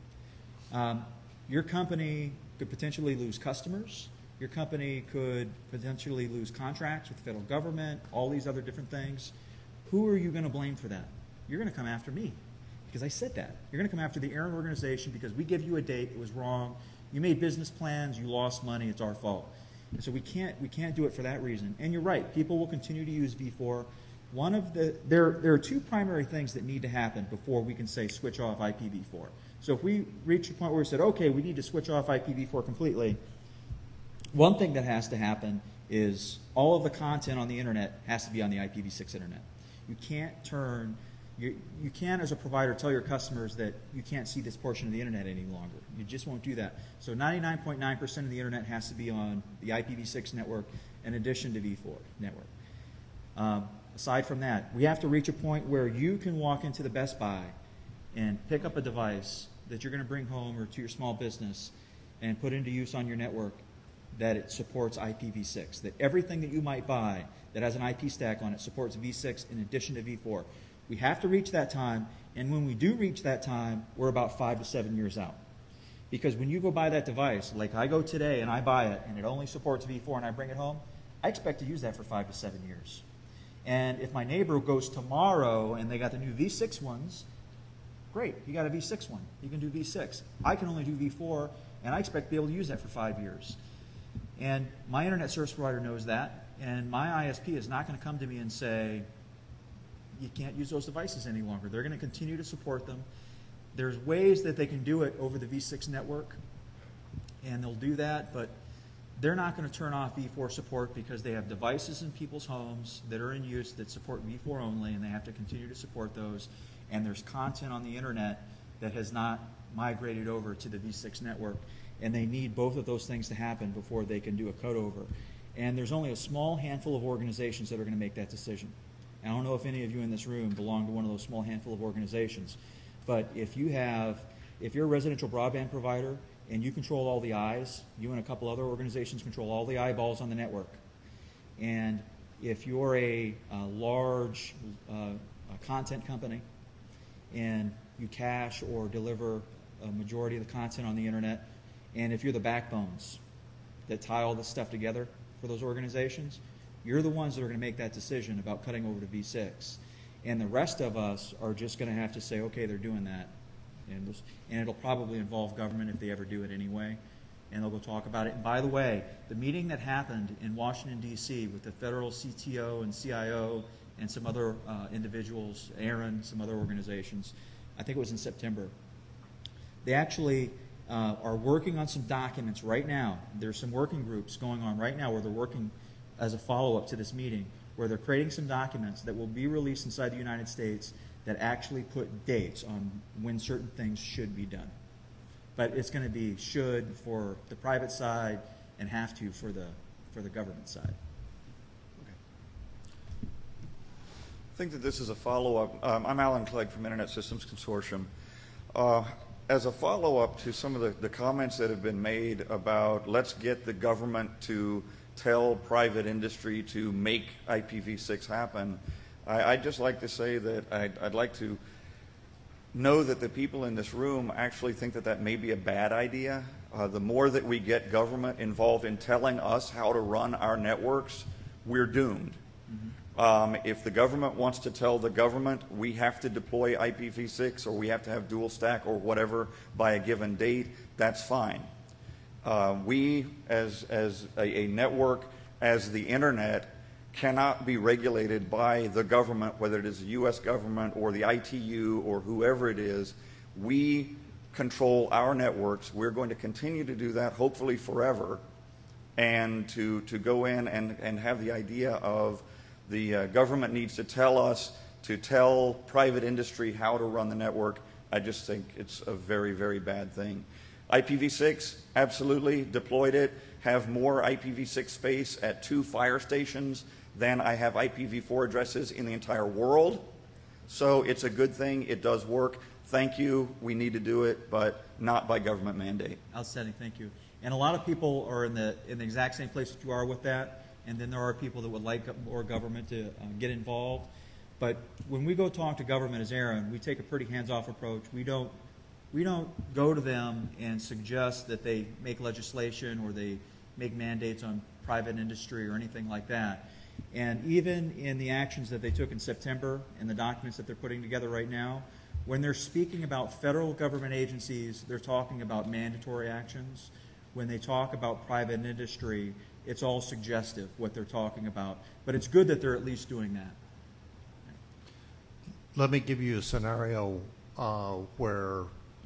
Um, your company could potentially lose customers. Your company could potentially lose contracts with the federal government, all these other different things. Who are you going to blame for that? You're going to come after me because I said that. You're going to come after the Aaron organization because we give you a date, it was wrong. You made business plans, you lost money, it's our fault. And so we can't, we can't do it for that reason. And you're right, people will continue to use V four. One of the, there, there are two primary things that need to happen before we can say switch off I P v four. So if we reach a point where we said, okay, we need to switch off I P v four completely, one thing that has to happen is all of the content on the internet has to be on the I P v six internet. You can't turn, you, you can't as a provider tell your customers that you can't see this portion of the internet any longer. You just won't do that. So ninety-nine point nine percent of the internet has to be on the I P v six network in addition to v four network. Um, aside from that, we have to reach a point where you can walk into the Best Buy and pick up a device that you're going to bring home or to your small business and put into use on your network that it supports I P v six, that everything that you might buy that has an I P stack on it supports v six in addition to v four. We have to reach that time, and when we do reach that time, we're about five to seven years out. Because when you go buy that device, like I go today and I buy it and it only supports v four and I bring it home, I expect to use that for five to seven years. And if my neighbor goes tomorrow and they got the new v six ones, great, you got a v six one. You can do v six. I can only do v four, and I expect to be able to use that for five years. And my internet service provider knows that, and my I S P is not going to come to me and say, you can't use those devices any longer. They're going to continue to support them. There's ways that they can do it over the v six network, and they'll do that, but they're not going to turn off v four support because they have devices in people's homes that are in use that support v four only, and they have to continue to support those. And there's content on the internet that has not migrated over to the v six network, and they need both of those things to happen before they can do a cutover. And there's only a small handful of organizations that are going to make that decision. And I don't know if any of you in this room belong to one of those small handful of organizations, but if you have, if you're a residential broadband provider and you control all the eyes, you and a couple other organizations control all the eyeballs on the network, and if you're a, a large uh, a content company and you cache or deliver a majority of the content on the internet, and if you're the backbones that tie all this stuff together for those organizations, you're the ones that are going to make that decision about cutting over to v six. And the rest of us are just going to have to say, okay, they're doing that. And, this, and it'll probably involve government if they ever do it anyway. And they'll go talk about it. And by the way, the meeting that happened in Washington, D C with the federal C T O and C I O and some other uh, individuals, Aaron, some other organizations, I think it was in September, they actually uh, are working on some documents right now. There's some working groups going on right now where they're working as a follow-up to this meeting, where they're creating some documents that will be released inside the United States that actually put dates on when certain things should be done. But it's going to be should for the private side and have to for the, for the government side. I think that this is a follow-up. Um, I'm Alan Clegg from Internet Systems Consortium. Uh, as a follow-up to some of the, the comments that have been made about let's get the government to tell private industry to make I P v six happen, I, I'd just like to say that I'd, I'd like to know that the people in this room actually think that that may be a bad idea. Uh, the more that we get government involved in telling us how to run our networks, we're doomed. Mm-hmm. Um, if the government wants to tell the government we have to deploy I P v six or we have to have dual stack or whatever by a given date, that's fine. Uh, we, as, as a, a network, as the internet, cannot be regulated by the government, whether it is the U S government or the I T U or whoever it is. We control our networks. We're going to continue to do that, hopefully forever, and to, to go in and, and have the idea of the uh, government needs to tell us to tell private industry how to run the network. I just think it's a very, very bad thing. I P v six, absolutely, deployed it, have more I P v six space at two fire stations than I have I P v four addresses in the entire world. So it's a good thing. It does work. Thank you. We need to do it, but not by government mandate. Outstanding, thank you. And a lot of people are in the in the exact same place that you are with that, and then there are people that would like more government to uh, get involved. But when we go talk to government as Aaron, we take a pretty hands-off approach. We don't we don't go to them and suggest that they make legislation or they make mandates on private industry or anything like that. And even in the actions that they took in September and the documents that they're putting together right now, when they're speaking about federal government agencies, they're talking about mandatory actions. When they talk about private industry, it's all suggestive what they're talking about. But it's good that they're at least doing that. Let me give you a scenario uh, where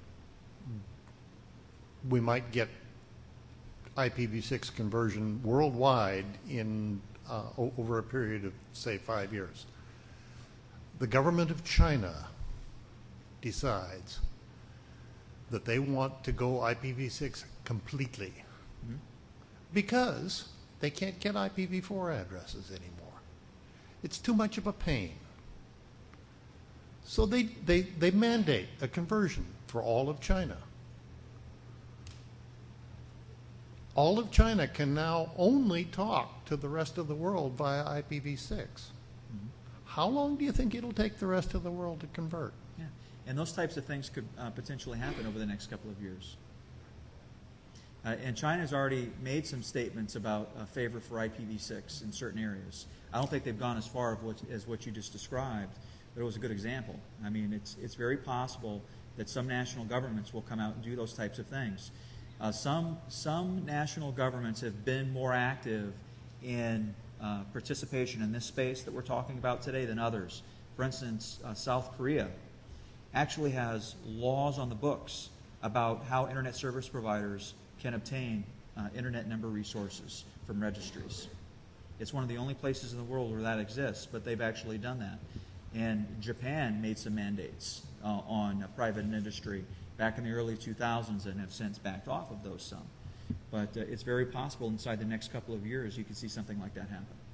we might get I P v six conversion worldwide in uh, o- over a period of, say, five years. The government of China decides that they want to go I P v six completely mm-hmm. because they can't get I P v four addresses anymore. It's too much of a pain. So they, they, they mandate a conversion for all of China. All of China can now only talk to the rest of the world via I P v six. Mm-hmm. How long do you think it'll take the rest of the world to convert? Yeah. And those types of things could uh, potentially happen over the next couple of years. Uh, and China's already made some statements about a favor for I P v six in certain areas. I don't think they've gone as far of what, as what you just described, but it was a good example. I mean, it's, it's very possible that some national governments will come out and do those types of things. Uh, some, some national governments have been more active in uh, participation in this space that we're talking about today than others. For instance, uh, South Korea actually has laws on the books about how internet service providers can obtain uh, internet number resources from registries. It's one of the only places in the world where that exists, but they've actually done that. And Japan made some mandates uh, on uh, private industry back in the early two thousands and have since backed off of those some. But uh, it's very possible inside the next couple of years you could see something like that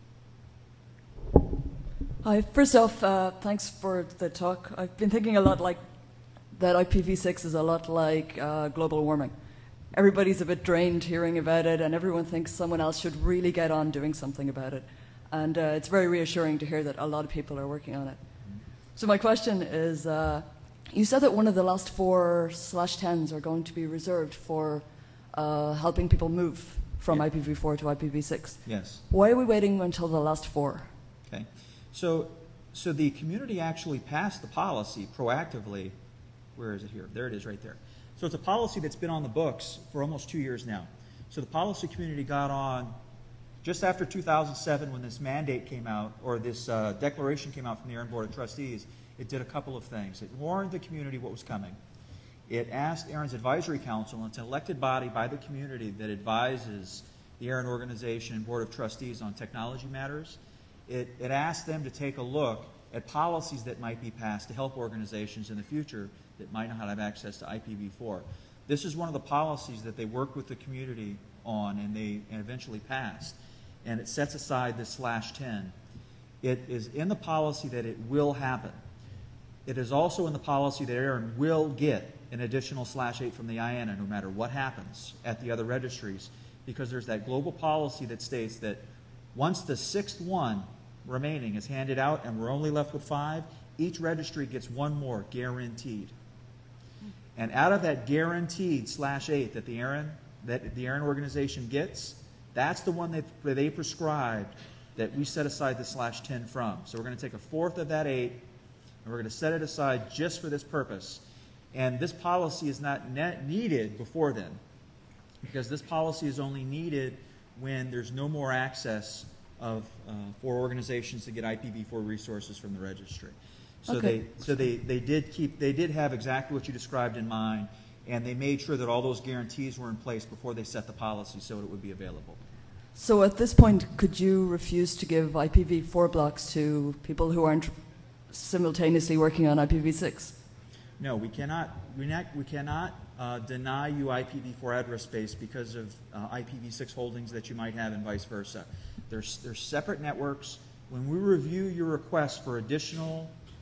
happen. Hi, first off, uh, thanks for the talk. I've been thinking a lot like that I P v six is a lot like uh, global warming. Everybody's a bit drained hearing about it, and everyone thinks someone else should really get on doing something about it. And uh, it's very reassuring to hear that a lot of people are working on it. So my question is, uh, you said that one of the last four slash tens are going to be reserved for uh, helping people move from Yeah. I P v four to I P v six. Yes. Why are we waiting until the last four? Okay. So, so the community actually passed the policy proactively. Where is it here? There it is right there. So it's a policy that's been on the books for almost two years now. So the policy community got on just after two thousand seven when this mandate came out, or this uh, declaration came out from the Aaron Board of Trustees. It did a couple of things. It warned the community what was coming. It asked Aaron's Advisory Council, and it's an elected body by the community that advises the Aaron Organization and Board of Trustees on technology matters. It, it asked them to take a look at policies that might be passed to help organizations in the future that might not have access to I P v four. This is one of the policies that they worked with the community on and they and eventually passed. And it sets aside this slash ten. It is in the policy that it will happen. It is also in the policy that Aaron will get an additional slash eight from the I A N A no matter what happens at the other registries, because there's that global policy that states that once the sixth one remaining is handed out and we're only left with five, each registry gets one more guaranteed. And out of that guaranteed slash eight that the Aaron that the Aaron organization gets, that's the one that they prescribed that we set aside the slash ten from. So we're going to take a fourth of that eight and we're going to set it aside just for this purpose. And this policy is not net needed before then, because this policy is only needed when there's no more access of uh, for organizations to get I P v four resources from the registry. So Okay. they so they, they did keep they did have exactly what you described in mind, and they made sure that all those guarantees were in place before they set the policy so it would be available. So at this point, could you refuse to give I P v four blocks to people who aren't simultaneously working on I P v six? No, we cannot we not we cannot uh, deny you I P v four address space because of uh, I P v six holdings that you might have and vice versa. There's there's separate networks. When we review your request for additional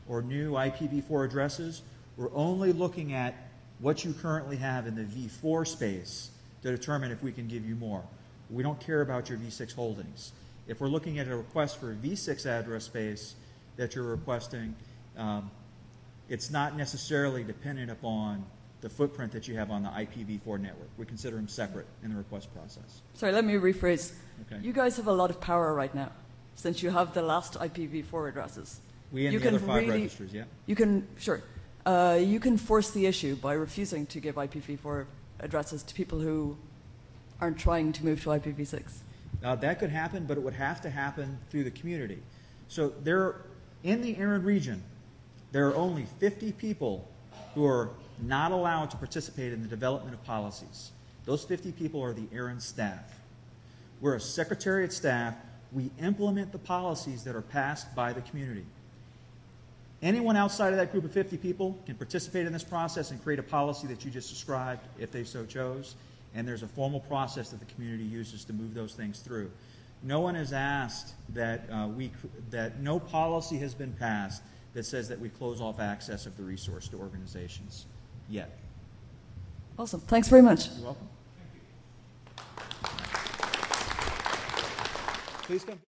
or new I P v four addresses, we're only looking at what you currently have in the v four space to determine if we can give you more. We don't care about your v six holdings. If we're looking at a request for a v six address space that you're requesting, um, it's not necessarily dependent upon the footprint that you have on the I P v four network. We consider them separate in the request process. Sorry, let me rephrase. Okay. You guys have a lot of power right now, since you have the last I P v four addresses. We and you the can other five really, registers, yeah. You can, sure. Uh, you can force the issue by refusing to give I P v four addresses to people who aren't trying to move to I P v six. Now, that could happen, but it would have to happen through the community. So there, in the Erin region, there are only fifty people who are not allowed to participate in the development of policies. Those fifty people are the Erin staff. We're a secretariat staff. We implement the policies that are passed by the community. Anyone outside of that group of fifty people can participate in this process and create a policy that you just described if they so chose. And there's a formal process that the community uses to move those things through. No one has asked that uh, we that no policy has been passed that says that we close off access of the resource to organizations yet. Awesome. Thanks very much. You're welcome. Please come.